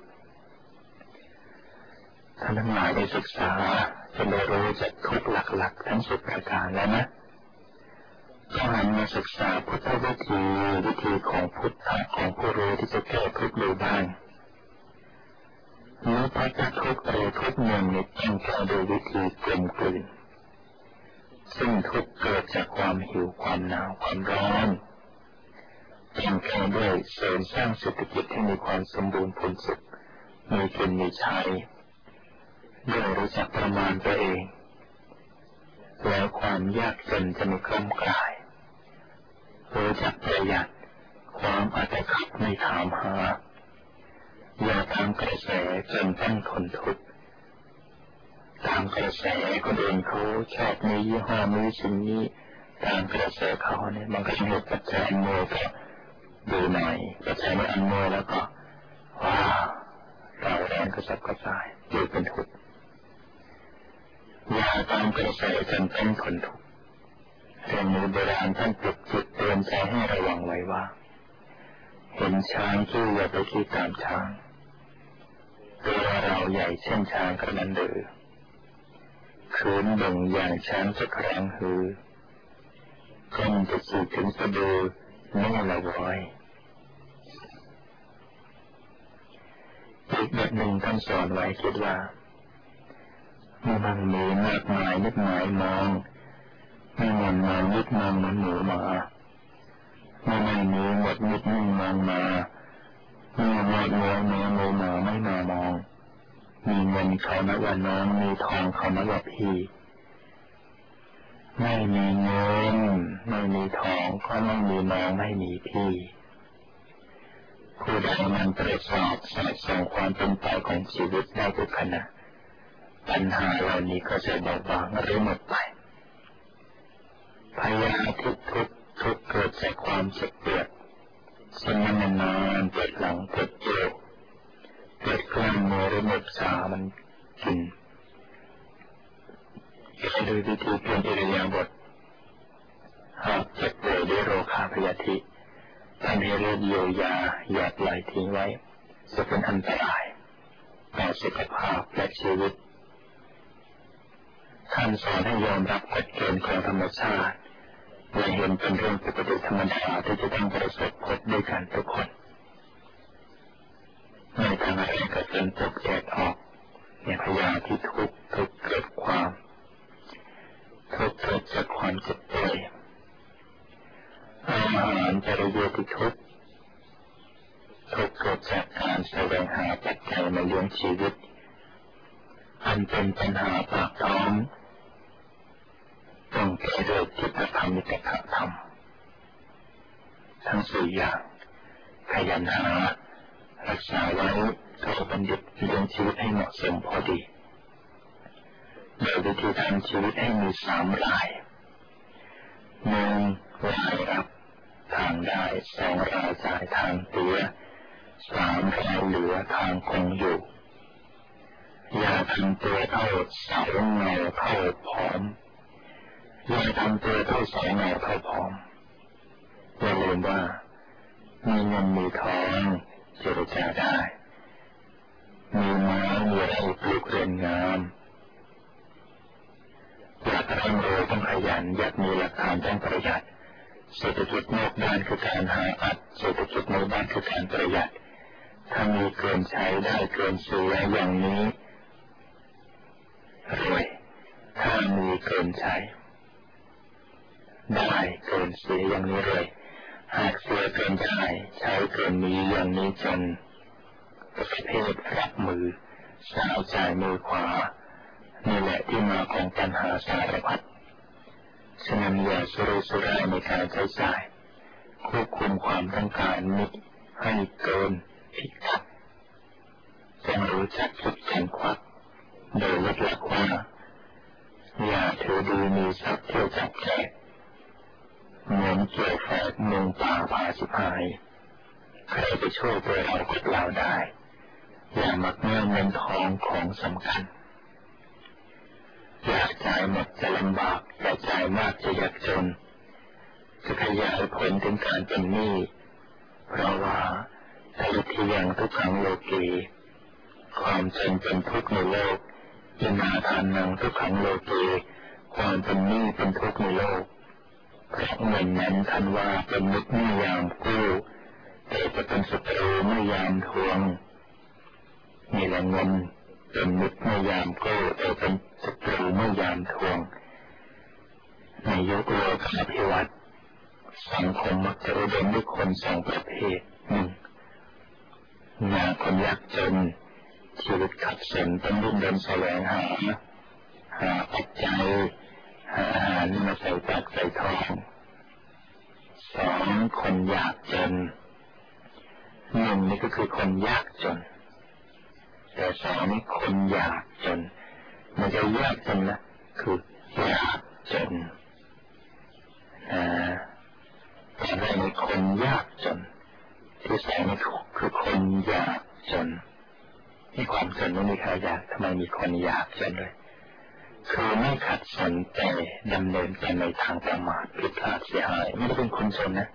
ท่านทั้งหลายได้ศึกษาจะได้รู้จักทุกหลักๆทั้ง10ประการแล้วนะก็หันมาศึกษาพุทธวิธีของพุทธะของผู้รู้ที่จะแก้ทุกข์โดยบ้างเมื่อพัฒทุกข์หรือทุกข์หนึ่งต้องแก้โดยวิธีกลมกลืนซึ่งทุกข์เกิดจากความหิวความหนาวความร้อนเพียงแค่ด้วยเสริมสร้างเศรษฐกิจให้มีความสมบูรณ์ผลสุขมีกินมีใช้ด้วยรู้จักประมาณตัวเองแล้วความยากจนจะไม่คล่ำกลายรู้จักประหยัดความอัตคัดไม่ถามหาอย่าตามกระแสจนต้องทนทุกข์ตามกระแสคนอื่นเขาชอบมียี่ห้อมีสิ่งนี้ตามกระแสเขาเนี่ยมันก็จะมีปัจจัยอันโมก็ดูหน่อยปัจจัยไม่อันโมแล้วก็ว้าเราแรงกระสับกระส่ายอยู่เป็นทุกข์อย่าตามกระแสจนต้องทนทุกข์เรื่องนี้โบราณท่านปลุกจิตเตือนใจให้ระวังไว้ว่าเห็นช้างขี้อย่าไปขี้ตามช้างตัวเราใหญ่เช่นช้างกระนั้นหรือคืนบ่งอย่างช้างสักครั้งหือก้มจะสู่ถึงสะดือแน่ละวอยอีกแบบหนึ่งท่านสอนไว้คิดว่ามันมีมากมายนิดหมายมองไม่มองมองนิดมองเหมือนหมูหมาไม่มีหมดนิดนิ่งมองมาไม่หมดมองมาหมูหมาไม่มามองมีเงินเขานับว่าน้องมีทองเขานับว่าพี่ไม่มีเงินไม่มีทองก็ไม่มีน้องไม่มีพี่ผู้ใดมันตรวจสอบสอดส่องความเป็นไปของชีวิตได้ทุกขณะปัญหาเหล่านี้ก็จะเบาบางหรือหมดไปพยาธิทุกเกิดจากความเจ็บปวดสมนานปวดหลังปวดเอวปวดกล้ามเนื้อหรือหมดสามันกินโดยวิธีเปลี่ยนอิริยาบถหากเจ็บป่วยด้วยโรคาพยาธิท่านให้รีบเยียวยาอย่าปล่อยทิ้งไว้จะเป็นอันตรายต่อสุขภาพและชีวิตท่านสอนให้ยอมรับกฎเกณฑ์ของธรรมชาติและเห็นเป็นเรื่องปกติธรรมดาที่จะต้องประสบพบด้วยกันทุกคนในทางอะไรก็เป็นตกแดดออกในพยาที่ทุกเกิดความทุกเกิดจากความเจ็บป่วยอาหารปริโยติทุกเกิดจากการแสวงหาปัจจัยมาเลี้ยงชีวิตอันเป็นปัญหาปากท้องต้องแก้ด้วยจิตธรรมนิกถธรรมทั้งสี่อย่างขยันหารักษาไว้เท่าบัณฑิตเลี้ยงชีวิตให้เหมาะสมพอดีโดยวิธีทำชีวิตให้มี3 ราย 1 รายรับทางได้2 รายจ่ายทางเสีย3 รายเหลือทางคงอยู่อย่าทำตัวเท่าเสาเงาเท่าผอมอย่าทำตัวเท่าเสาเงาเท่าผอมอย่าลืมว่ามีเงินมีทองเจรจาได้มีไม้มีไรปลูกเรือนงามอยากร่ำรวยต้องขยันอยากมีหลักฐานต้องประหยัดเศรษฐกิจนอกบ้านคือการหาอัดเศรษฐกิจในบ้านคือการประหยัดถ้ามีเกินใช้ได้เกินเสียอย่างนี้รวยถ้ามีเกินใช้ได้เกินเสียอย่างนี้รวยหากเสียเกินได้ใช้เกินมีอย่างนี้จนประเภทรับมือสาวจ่ายมือขวานี่แหละที่มาของปัญหาสารพัดฉะนั้นอย่าสุรุ่ยสุร่ายในการใช้จ่ายควบคุมความต้องการมิให้เกินผิดขัดต้องรู้จักคิดแข่งควักโดยลดหลักว่าอย่าถือดีมีทรัพย์เที่ยวจับแจกเหมือนเกี่ยวแฝกมุงป่าพาสิพายใครไปช่วยตัวเราก็เราได้อย่ามักง่ายเงินทองของสำคัญอยากจ่ายหมดจะลำบากอยากจ่ายมากจะยากจนจะขยายผลถึงการเป็นหนี้เพราะว่าอริยยังทุกขังโลกีความจนเป็นทุกข์ในโลกอินาทานังทุกขังโลกีความเป็นหนี้เป็นทุกข์ในโลกเพราะเงินนั้นท่านว่าเป็นมิตรเมื่อยามกู้แต่จะเป็นศัตรูเมื่อยามทวงนี่แหละเงินเป็นมิตรเมื่อยามกู้แต่เป็นศัตรูเมื่อยามทวงในยุคโลกาภิวัตน์สังคมมักจะอุดมด้วยคนสองประเภทหนึ่งคนยากจนชีวิตขัดสนต้องดิ้นรนแสวงหาปัจจัยหาอาหารมาใส่ปากใส่ท้องสองคนยากจนหนึ่งนี่ก็คือคนยากจนแต่สองนี่คนอยากจนมันจะยากจนนะคืออยากจนแต่ในคนยากจนที่สองนี่คือคนอยากจนที่ความจนไม่มีใครอยากทำไมมีคนอยากจนด้วยคือไม่ขัดสนแต่ดำเนินไปในทางประมาทผิดพลาดเสียหายไม่ได้เป็นคนจนนะ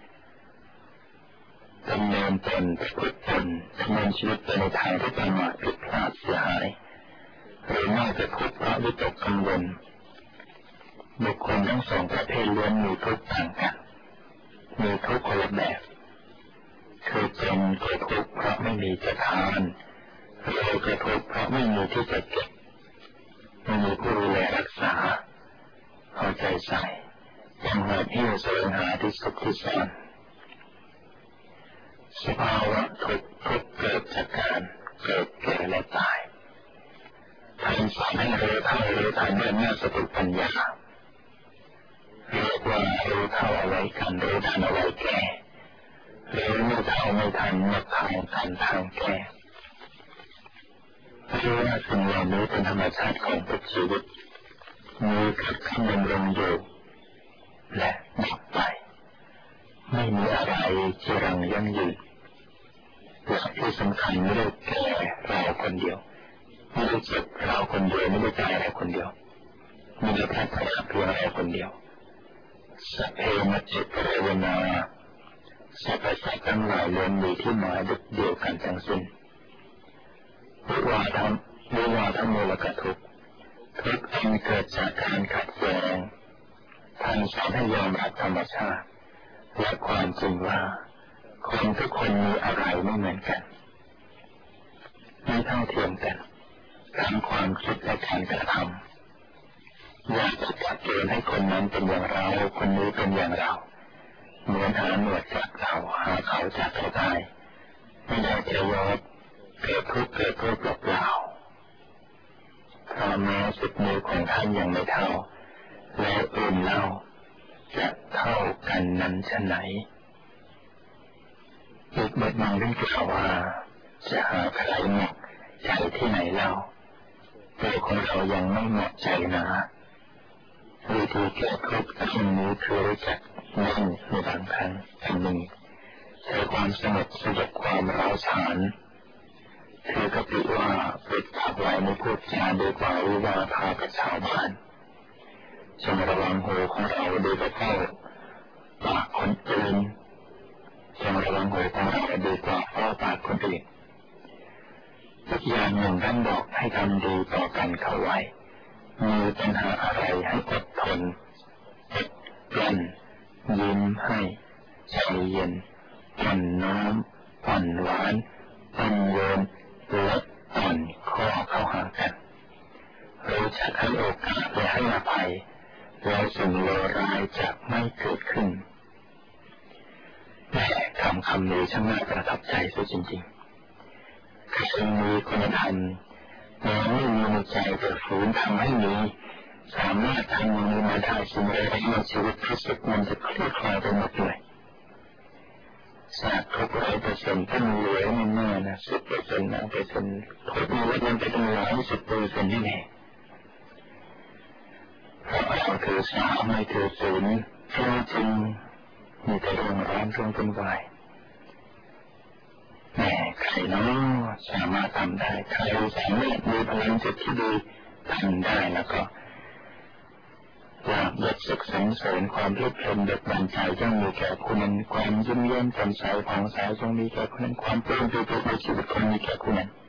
ดำเนินตนประพฤติตนดำเนินชีวิตไปในทางที่ประมาทผิดพลาดเสียหายหรือไม่ประพฤติเพราะวิตกกังวลบุคคลทั้งสองประเภทล้วนมีทุกข์ต่างกันมีทุกข์คนละแบบคือจนก็ทุกข์เพราะไม่มีจะทานรวยก็ทุกข์เพราะไม่มีที่จะเก็บไม่มีผู้ดูแลรักษาเอาใจใส่ยังหอบหิ้วแสวงหาที่สุขที่ซ่อนสภาวะทุกข์เกิดจากการเกิดแก่และตายท่านสอนให้รู้เท่ารู้ทันด้วยอำนาจสติปัญญาเรียกว่ารู้เท่าเอาไว้กันรู้ทันเอาไว้แก่รู้ไม่เท่าไม่ทันนับทางกันทางแก่รู้ว่าสิ่งเหล่านี้เป็นธรรมชาติของทุกชีวิตมีเกิดขึ้นดำรงอยู่และดับไปไม่มีอะไรจีรังยั่งยืนและที่สำคัญไม่ได้แก่เราคนเดียวไม่ได้เจ็บเราคนเดียวไม่ได้ตายเราคนเดียวไม่ได้พลาดพลั้งเพียงเราคนเดียวสัพเพมัจจุปเรวนาสรรพสัตว์ทั้งหลายล้วนมีที่หมายเดียวกันทั้งสิ้นวิวาทมูลกทุกข์ทุกข์อันเกิดจากการขัดแย้งท่านสอนให้ยอมรับธรรมชาติและความจริงว่าคนทุกคนมีอะไรไม่เหมือนกันไม่เท่าเทียมกันทั้งความคิดและการกระทำอยากจะจัดเกณฑ์ให้คนนั้นเป็นอย่างเราคนนี้เป็นอย่างเราเหมือนหาหนวดจากเราหาเขาจากเราได้ไม่ได้ประโยชน์เกิดทุกข์เปล่าๆเพราะแม้สุดมือของท่านยังไม่เท่าแล้วอื่นเล่าจะเท่ากันนั้นฉะไหนอีกบทหนึ่งได้กล่าวว่าจะหาใครเหมาะใจที่ไหนเล่าตัวของเรายังไม่เหมาะใจนะวิธีแก้ทุกข์อันนี้คือรู้จักนั่งในบางครั้งอันหนึ่งใช้ความสงบสยบความร้าวฉานคือกติว่าปิดปากไว้ไม่พูดจาดีกว่าวิวาทากับชาวบ้านจงระวังหูของเราดีกว่าเฝ้าปากคนอื่นจงระวังหูของเราดีกว่าเฝ้าปากคนอื่นอีกอย่างหนึ่งท่านบอกให้ทำดีต่อกันเข้าไว้มีปัญหาอะไรให้อดทนอดกลั้นยิ้มให้ใจเย็นอ่อนน้อมอ่อนหวานอ่อนโยนและอ่อนข้อเข้าหากันรู้จักให้โอกาสและให้อภัยแล้วสิ่งเลวร้ายจะไม่เกิดขึ้นแต่คำนี้ช่างน่าประทับใจซะจริงๆใครมีคุณธรรมแต่ไม่มีในใจแต่ฝืนทำให้มีสามารถทำอย่างนี้มาได้สิ่งใดในชีวิตที่สุดมันจะคลี่คลายไปหมดเลยจากทุก100%ต้องเหลือแน่ๆนะ10%นะทุกมีลดลงไปตั้ง110%นี่แน่เพราะเราถือ3ไม่ถือ0จริงมีแต่เรื่องร้อนเรื่องวุ่นวายแม่ใครเนาะสามารถทำได้ใครสามารถมีพลังจิตที่ดีทำได้แล้วก็ลาภยศสุขสรรเสริญความเพลิดเพลินเบิกบานใจย่อมมีแก่ผู้นั้นความยิ้มแย้มแจ่มใสผ่องใสย่อมมีแก่ผู้นั้นความปลื้มปิติในชีวิตคนมีแก่ผู้นั้น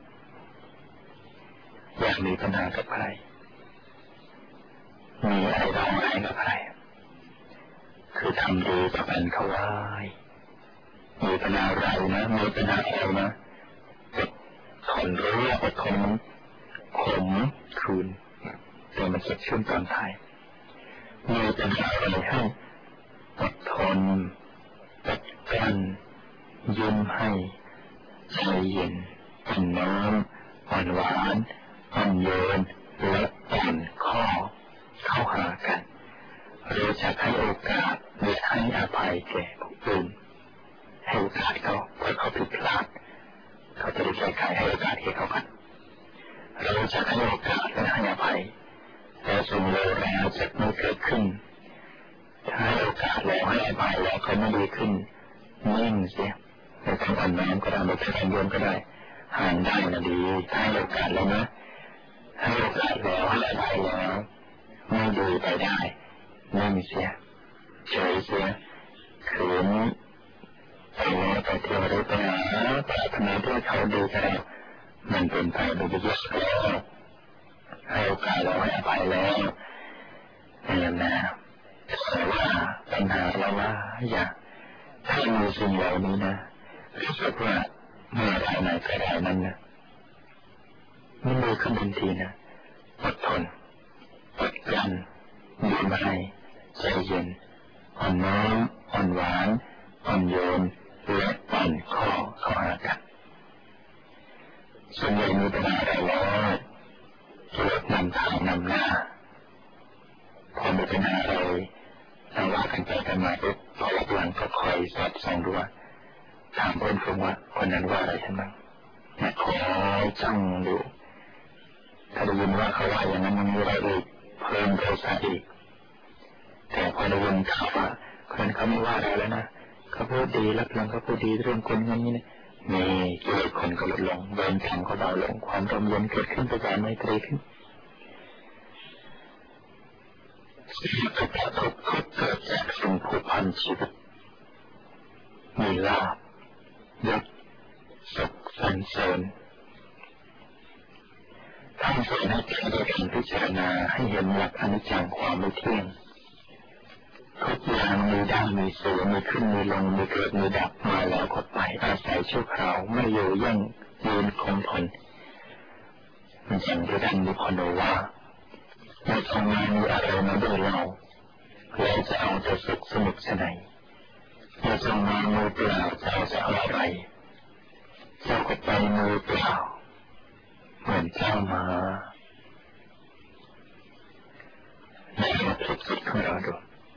อยากมีปัญหากับใครมีอะไรร้องไห้กับใครคือทำดีต่อกันเขาไว้มีปัญหาอะไรนะมีปัญหาอะไรนะอดทนรู้อดทนขมคืนแต่มันสดชื่นตอนท้ายมีปัญหาอะไรให้อดทนอดกลั้นยิ้มให้ใจเย็นอ่อนน้อมอ่อนหวานอ่อนโยนและอ่อนข้อเข้าหากันรู้จักให้โอกาสและให้อภัยแก่ผู้อื่นให้โอกาสเขาเพื่อเขาผิดพลาดเขาจะได้แก้ไขให้โอกาสแก่เขากันรู้จักให้โอกาสและให้อภัยแล้วสิ่งเลวร้ายจะไม่เกิดขึ้นถ้าให้โอกาสแล้วให้อภัยแล้วเขาไม่ดีขึ้นนิ่งเสียไม่ต้องอ่อนน้อมก็ได้ไม่ต้องอ่อนโยนก็ได้ห่างได้นะดีถ้าให้โอกาสแล้วนะให้โอกาสแล้วให้อภัยแล้วไม่ดีไปได้นิ่งเสียเฉยเสียขืนไปเที่ยวหรือไปหาปรารถนาที่เขาดีก็ได้มันเป็นไปโดยไม่ยกแล้วให้โอกาสแล้วให้อภัยแล้วนี่นะแต่ว่าปัญหาเราว่าอย่าถ้ามีสิ่งเหล่านี้นะรู้สึกว่าเมื่อไรไหนก็ได้นั้นนะไม่มีขึ้นทันทีนะอดทนอดกลั้นยิ้มให้ใจเย็นอ่อนน้อมอ่อนหวานอ่อนโยนและอ่อนข้อเข้าหากันส่วนใหญ่มีปัญหาอะไรแล้วกิเลสนำทางนำหน้าพอมีปัญหาอะไรเราว่ากันไปกันมาปุ๊บพอรับหลังก็คอยสอดส่องดูว่าถามเพื่อนฟังว่าคนนั้นว่าอะไรฉันบ้างคอยจ้องดูถ้าได้ยินว่าเขาว่าอย่างนั้นมันมีอะไรอีกเพิ่มโทสะอีกแต่พอได้ยินข่าวว่าคนนั้นเขาไม่ว่าเราแล้วนะเขาพูดดีรับหลังเขาพูดดีเรื่องคนงั้นนี่นะมีกิเลสคนก็ลดลงเวรกรรมก็เบาลงความร่มเย็นเกิดขึ้นประการไมตรีขึ้นทุกข์เกิดจากสิ่งผูกพันชีวิตมีลาภยศสุขสรรเสริญท่านสอนให้ใจโดยการพิจารณาให้เห็นหลักอนิจจังความไม่เที่ยงทุกอย่างมีได้มีเสื่อมมีขึ้นมีลงมีเกิดมีดับมาแล้วก็ไปอาศัยชั่วคราวไม่อยู่ยั่งยืนคงทนอย่างที่ท่านนิพนธ์ว่าในทำงานมีอะไรมาด้วยเราจะเอาแต่สุขสนุกชะไหนเราจะมามือเปล่าจะเอาอะไรเจ้าก็ไปมือเปล่าเหมือนเจ้ามาในระบบจิตของเราดู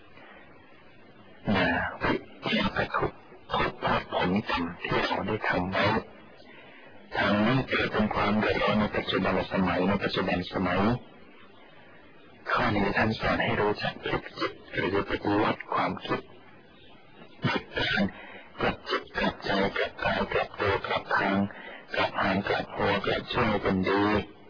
วิธีประทุกผลกรรมที่เราได้ทำไว้ทำให้เกิดเป็นความเดือดร้อนในปัจจุบันสมัยข้อนี้ท่านสอนให้รู้จักพลิกจิตหรือปฏิวัติความคิดหยุดการกลับจิตกลับใจกลับกายกลับตัวกลับทางกลับหางกลับหัวกลับช่วยเป็นดี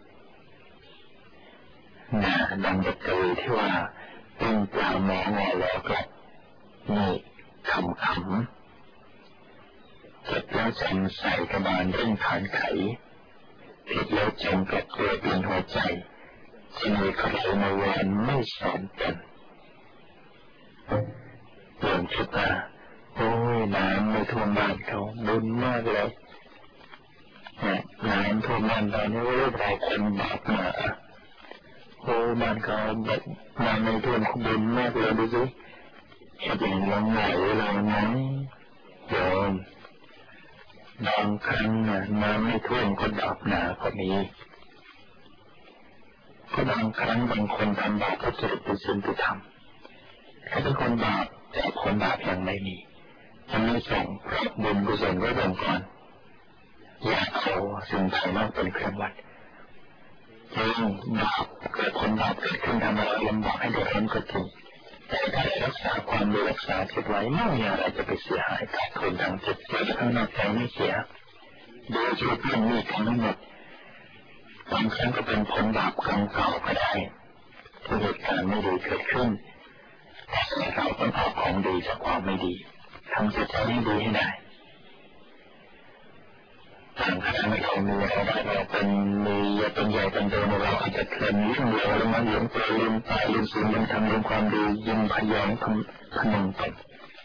ดังบทกวีที่ว่าเป็นปลาแม้งอแล้วกลับนี่ขำเก็บแล้วจำใส่กระบาลเร่งฐานไขผิดแล้วจำกลับตัวเป็นหัวใจที่มีใครมาแวนไม่สอนกันเปลี่ยนคิดว่าโอ้ยน้ำไม่ท่วมบ้านเขาบุญมากเลยน้ำท่วมบ้านเราเนี่ยว่าเราคนบาปหนาโอ้บ้านเขาแบบน้ำไม่ท่วมบุญมากเลยดูสิอย่างลงไหลเลยไหมโยมบางครั้งน้ำไม่ท่วมก็บาปหนาก็มีก็บางครั้งบางคนทำบาปก็จะเป็นสิ่งที่ทำเขาเป็นคนบาปแต่ผลบาปยังไม่มียังไม่ส่งเพราะบุญกุศลไว้ก่อนอยากเอาสิ่งภายนอกเป็นเครื่องวัดบาปเกิดผลบาปเกิดขึ้นทำให้เราลำบากให้เดือดร้อนก็จริงแต่การรักษาความดีรักษาจิตไว้ไม่มีอะไรจะไปเสียหายขาดทุนทางจิตใจข้างนอกใจไม่เสียโดยชีวิตเรื่องนี้ทั้งหมดบางครั้งก็เป็นผลบาปกรรมเก่าก็ได้ที่เหตุการณ์ไม่ดีเกิดขึ้นแต่เราต้องเอาของดีจากความไม่ดีทำจิตใจให้ดีให้ได้บางครั้งเรามีอะไรเราเป็นใหญ่เป็นโตเราอาจจะเพลินยิ่งเราแล้วมันหลงตัวลืมตายลืมสิ่งมันทำลืมความดียิ่งพยายามทำพนมตน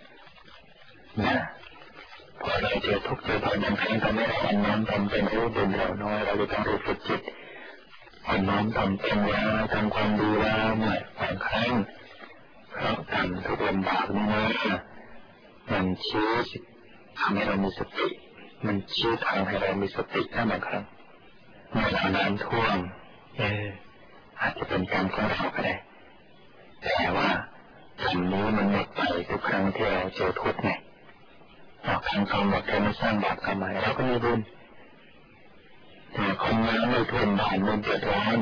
พอเราเจอทุกข์เจอภัยบางครั้งทำให้เราอ่อนน้อมทำเป็นรู้บุญเราน้อยเราจะต้องรู้ฝึกจิตอ่อนน้อมทำเป็นว่าทำความดีว่าบางครั้งเพราะการทุกข์ลำบากนี่นะมันชี้ทำให้เรามีสติมันชี้ทางให้เรามีสติได้บางครั้งเมื่อเราน้ำท่วมอาจจะเป็นกรรมของเราก็ได้แต่ว่ากรรมนี้มันหมดไปทุกครั้งที่เราเจอทุกข์ไงเราทำกรรมหมดเราไม่สร้างบาปกรรมใหม่เราก็มีบุญแต่คนน้ำไม่ท่วมบ้านมันเดือดร้อน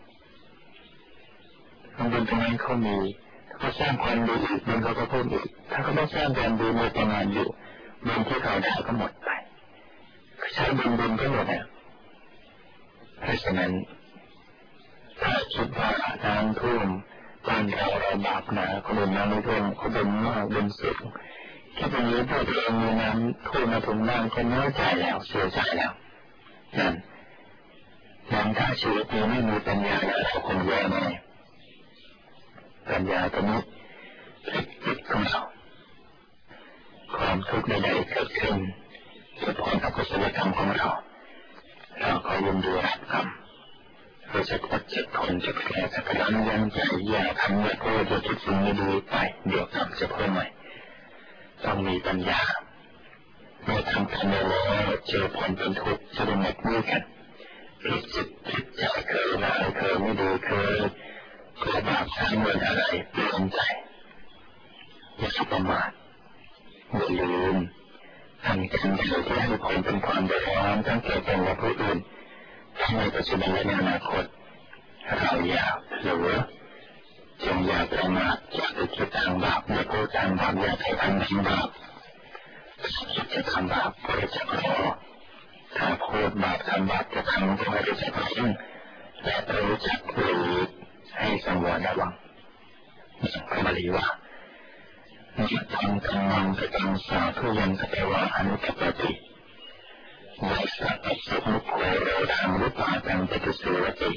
บุญตรงนั้นเขามีเขาสร้างความดีอีกบุญเขาก็เพิ่มอีกถ้าเขาไม่สร้างความดีมีประมาณอยู่บุญที่เขาได้ก็หมดไปใช้บุญก็หมดเนี่ยเพราะฉะนั้นถ้าคิดว่าน้ำท่วมบ้านเราบาปหนาคนอื่นน้ำไม่ท่วมเขาบุญมากบุญสุดที่ตรงนี้พวกเรามีน้ำท่วมมาถึงบ้านก็น้อยใจแล้วเสียใจแล้วนั่นถ้าชีวิตนี้ไม่มีปัญญาเราคงแย่แน่ปัญญาตรงนี้จิตของเราความทุกข์ใดๆเกิดขึ้นจะผลอกุศลกรรมของเราก็ยินดีรับกรรมเราจะอดจะทนจะแก้จะกระด้างยังใจอย่าทำอย่าพูดอย่าคิดสิ่งไม่ดีไปเดี๋ยวกรรมจะเพิ่มใหม่ต้องมีปัญญาเมื่อทำกรรมแล้วเจอผลเป็นทุกข์จะได้หมดมือกันผิดจิตผิดใจเคยร้ายเคยไม่ดีเคยบาปสร้างเงินอะไรเปลี่ยนใจอย่าประมาทอย่าลืมทำการใดที่ให้ผลเป็นความเดือดร้อนทั้งแก่ตนและผู้อื่นทั้งในปัจจุบันและในอนาคตเราอย่าเผลอจงอย่าประมาทอย่าไปคิดทางบาปอย่าพูดทางบาปอย่าไปทำทางบาปคิดจะทำบาปก็จะรอถ้าพูดบาปทำบาปจะทำก็ไม่ได้จะทำและรู้จักหลีกให้สังวรระวังพระบาลีว่าทำกรรมังกตังสาธุยังกตวะอนุปปติวัสสะปัสสมุขโขโรทางวิปาตังปฏิสุรติ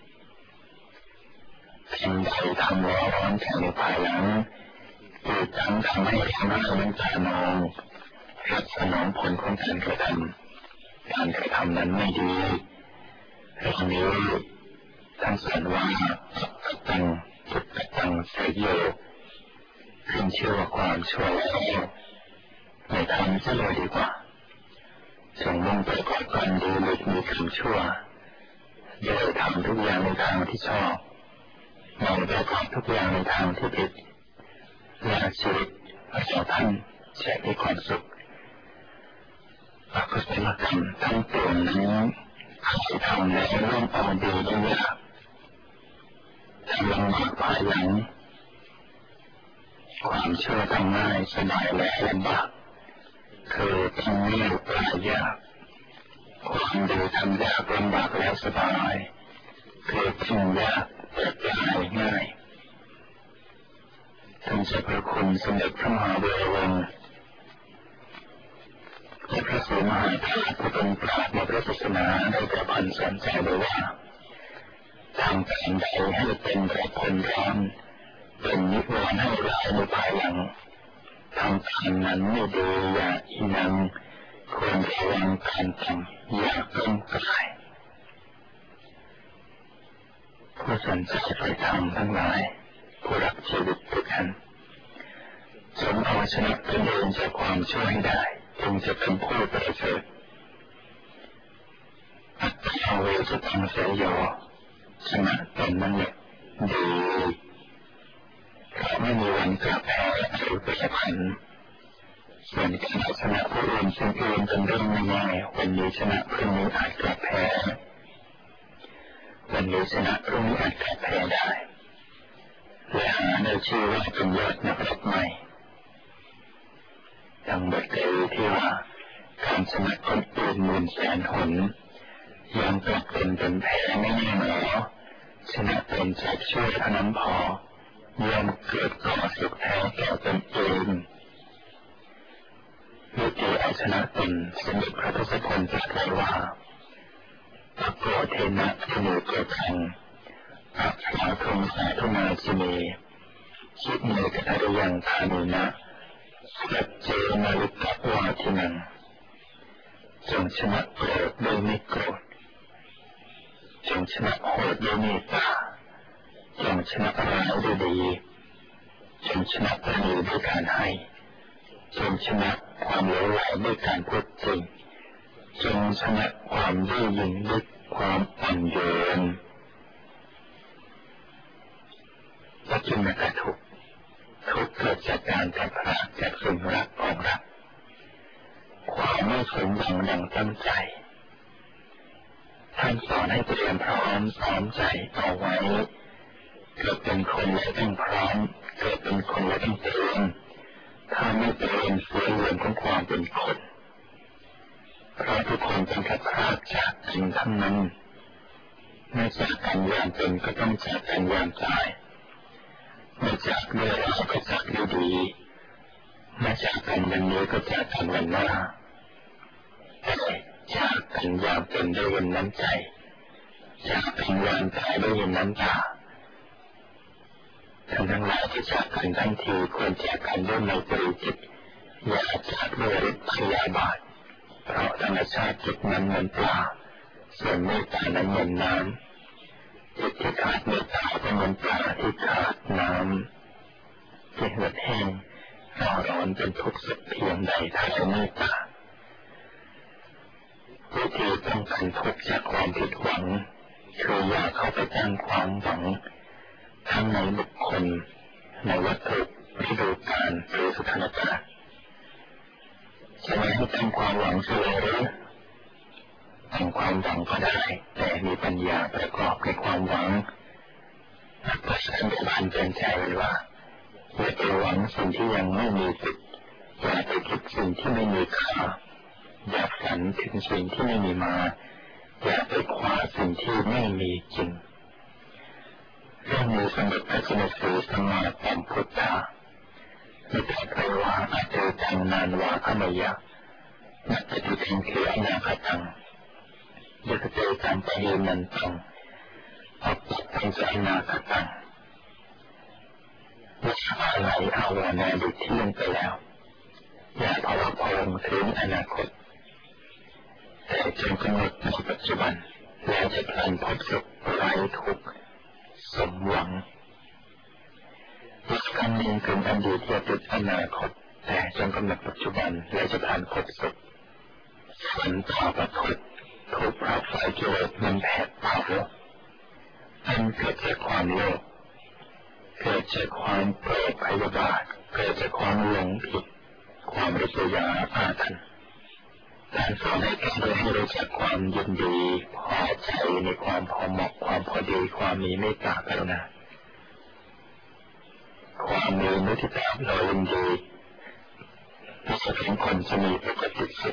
สิ่งใดทำแล้วร้อนแข็งในภายหลังอีกทั้งทำให้ทำให้มันตานองรับสนองผลของการกระทำนั้นไม่ดีเรื่องนี้ท่านสอนว่าตังทุกตังเสยโยขึ้นชื่อว่าความชั่วแล้วไม่ทำซะเลยดีกว่าจงมุ่งประกอบความดีหลีกมีคำชั่วอย่าทำทุกอย่างในทางที่ชอบมองประกอบทุกอย่างในทางที่ผิดและชีวิตของท่านจะมีความสุขอกุศลกรรมทั้งปวงนั้นเขาทำแล้วร่วมเอาดีได้ยากทำลำบากภายหลังความชั่วทำง่ายสบายและลำบากคือทำง่ายปลายยากความดีทำยากลำบากแล้วสบายคือทำยากแต่ปลายง่ายท่านเจ้าพระคุณสมเด็จพระมหาวีระวงศ์และพระศรีมหาธาตุผู้เป็นปราชญ์ในพระศาสนาได้ประพันธ์สอนใจไว้ว่าทำการใดให้เป็นผลร้อนเป็นนิวรณ์ให้ร้ายในภายหลังทำการนั้นไม่ดีอย่าอีนังควรระวังการทำอย่าเพิ่งกระไรผู้สนใจไปทำทั้งหลายผู้รักชีวิตทุกท่านจงเอาชนะตนเองจากความชั่วให้ได้จึงจะเป็นผู้ประเสริฐอัตตาเวสุตังเสยโยชนะตนนั่นแหละดีเราไม่มีวันกลับแพ้หรือเปลี่ยนผันส่วนการชนะผู้อื่นซึ่งอื่นเป็นเรื่องง่ายวันนี้ชนะพรุ่งนี้อาจกลับแพ้วันนี้ชนะพรุ่งนี้อาจกลับแพ้ได้และหาได้ชื่อว่าเป็นยอดนักรบใหม่ดังบทกวีที่ว่าการชนะคนอื่นหมื่นแสนหนยังกลับเป็นแพ้ไม่แน่หนอชนะตนจากชั่วเท่านั้นพอย่อมเกิดก่อสุขแท้แก่ตนเองวิธีเอาชนะตนสมเด็จพระทศพลตรัสไว้ว่าพระโกรเทนะธนูเกิดขังอัปสาทงสาธุนาชิเนคิดเนกอริยังธานุนะสัจเจนาลิกะวาทินังจงชนะโกรธโดยไม่โกรธจงชนะโหดโดยเมตตาจงชนะร้ายด้วยดีจงชนะตนีด้วยการให้จงชนะความเหลวไหลด้วยการพูดจริงจงชนะความดื้อยิงด้วยความอ่อนโยนและจงไม่กระทุกข์เกิดจากการพลัดพรากจากสิ่งรักของรักความไม่สมหวังดังตั้งใจท่านสอนให้เตรียมพร้อมซ้อมใจเอาไว้เกิดเป็นคนแล้วต้องพร้อมเกิดเป็นคนแล้วต้องเตรียมถ้าไม่เตรียมเสียเรื่องของความเป็นคนเพราะทุกคนต้องพลัดพรากจากกันทั้งนั้นไม่จากกันยามเป็นก็ต้องจากกันยามตายไม่จากเมื่อเราก็จากด้วยดีไม่จากกันวันนี้ก็จากกันวันหน้าแต่จากกันยามเป็นด้วยเย็นน้ำใจจากกันยามตายด้วยเย็นน้ำตาทั้งหลายที่จากกันทั้งทีควรจากกันด้วยไมตรีจิตอย่าจากด้วยฤทธิ์พยาบาทเพราะธรรมชาติจิตนั้นเหมือนปลาส่วนเมตตานั้นเหมือนน้ำจิตที่ขาดเมตตาก็เหมือนปลาที่ขาดน้ำที่เหือดแห้งร้อนเป็นทุกข์สักเพียงใดถ้าจะเมตตาวิธีป้องกันทุกข์จากความผิดหวังคืออย่าเข้าไปตั้งความหวังทั้งในบุคคลในวัตถุฤดูกาลหรือสถานการณ์จะไม่ให้ตั้งความหวังเสมอหรือตั้งความหวังก็ได้แต่มีปัญญาประกอบในความหวังนักปราชญ์ท่านโบราณเตือนใจไว้ว่าอย่าไปหวังสิ่งที่ยังไม่มีจุดอย่าไปคิดสิ่งที่ไม่มีค่าอย่าฝันถึงสิ่งที่ไม่มีมาอย่าไปคว้าสิ่งที่ไม่มีจริงเรื่องมือสมเด็จพระจินสีสัมมาสัมพุทธะมีตรัสไว้ว่าอาเจตังนานวาขมยะนัตติทังเขอนาคตังยกเตตังปะเยนันตังอัปปะตังจะอนาคตังวิชาอะไรอาวานาดิเที่ยงไปแล้วอย่าพะวะพงถึงอนาคตแต่จงกำหนดในปัจจุบันแล้วจะพลันพบสุขไร้ทุกข์สมหวังคำนี้เป็นอดีตอย่าติดอนาคตแต่จงกำหนดปัจจุบันแล้วจะพลันพบสุขฝันต่อประทุกข์ทุกข์เพราะไฟกิเลสมันแผดเผาอันเกิดจากความโลภเกิดจากความโกรธพยาบาทเกิดจากความหลงผิดความริษยาอาถรรพ์การสอนให้แก่โดยให้รู้จักความยินดีพอใจในความพอเหมาะความพอดีความมีเมตตากรุณาความมีมุทิตาเรายินดีที่จะเป็นคนจะมีปกติสุข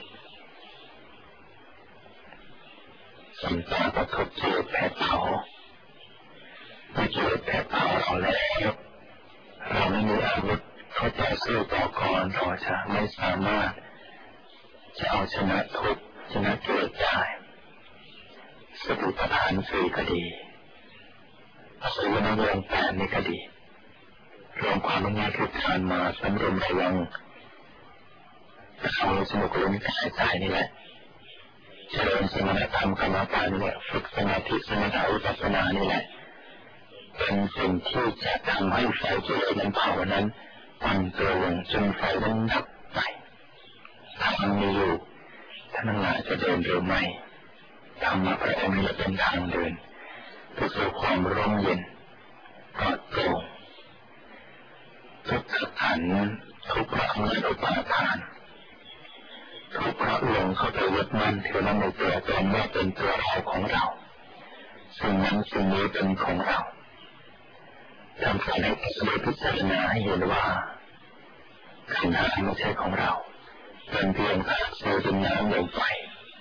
สัมตาประทุกเกิดแผดเผาเมื่อเกิดแผดเผาเราแล้วเราไม่มีอาวุธเขาต่อสู้ต่อกรเราจะไม่สามารถจะเอาชนะทุกข์ชนะเกิดได้สติปัฏฐานสี่ก็ดีอสุรนวงแปดนี่ก็ดีรวมความง่ายคือการมาสำรวมระวังเอาสนุกลุ้นกายใจนี่แหละเจริญสมณธรรมกรรมฐานนี่แหละฝึกสมาธิสมถะวิปัสสนานี่แหละเป็นสิ่งที่จะทำให้ไฟกิเลสนั้นเผานั้นตั้งตัวลงจนไฟนั้นดับไปถ้ามันมีอยู่ท่านทั้งหลายจะเดินหรือไม่ธรรมะพระองค์นี้เป็นทางเดินไปสู่ความร่มเย็นปลอดโปร่งทุกขันธ์ทุกพระอนุปาทานทุกพระหลงเข้าไปยึดมั่นถือมั่นในตัวตนว่าเป็นตัวเราของเราสิ่งนั้นสิ่งนี้เป็นของเราทำให้ได้พิจารณาให้เห็นว่าขันธ์ห้าไม่ใช่ของเราเป็นเพียงธาตุสี่ดินน้ำลมไฟ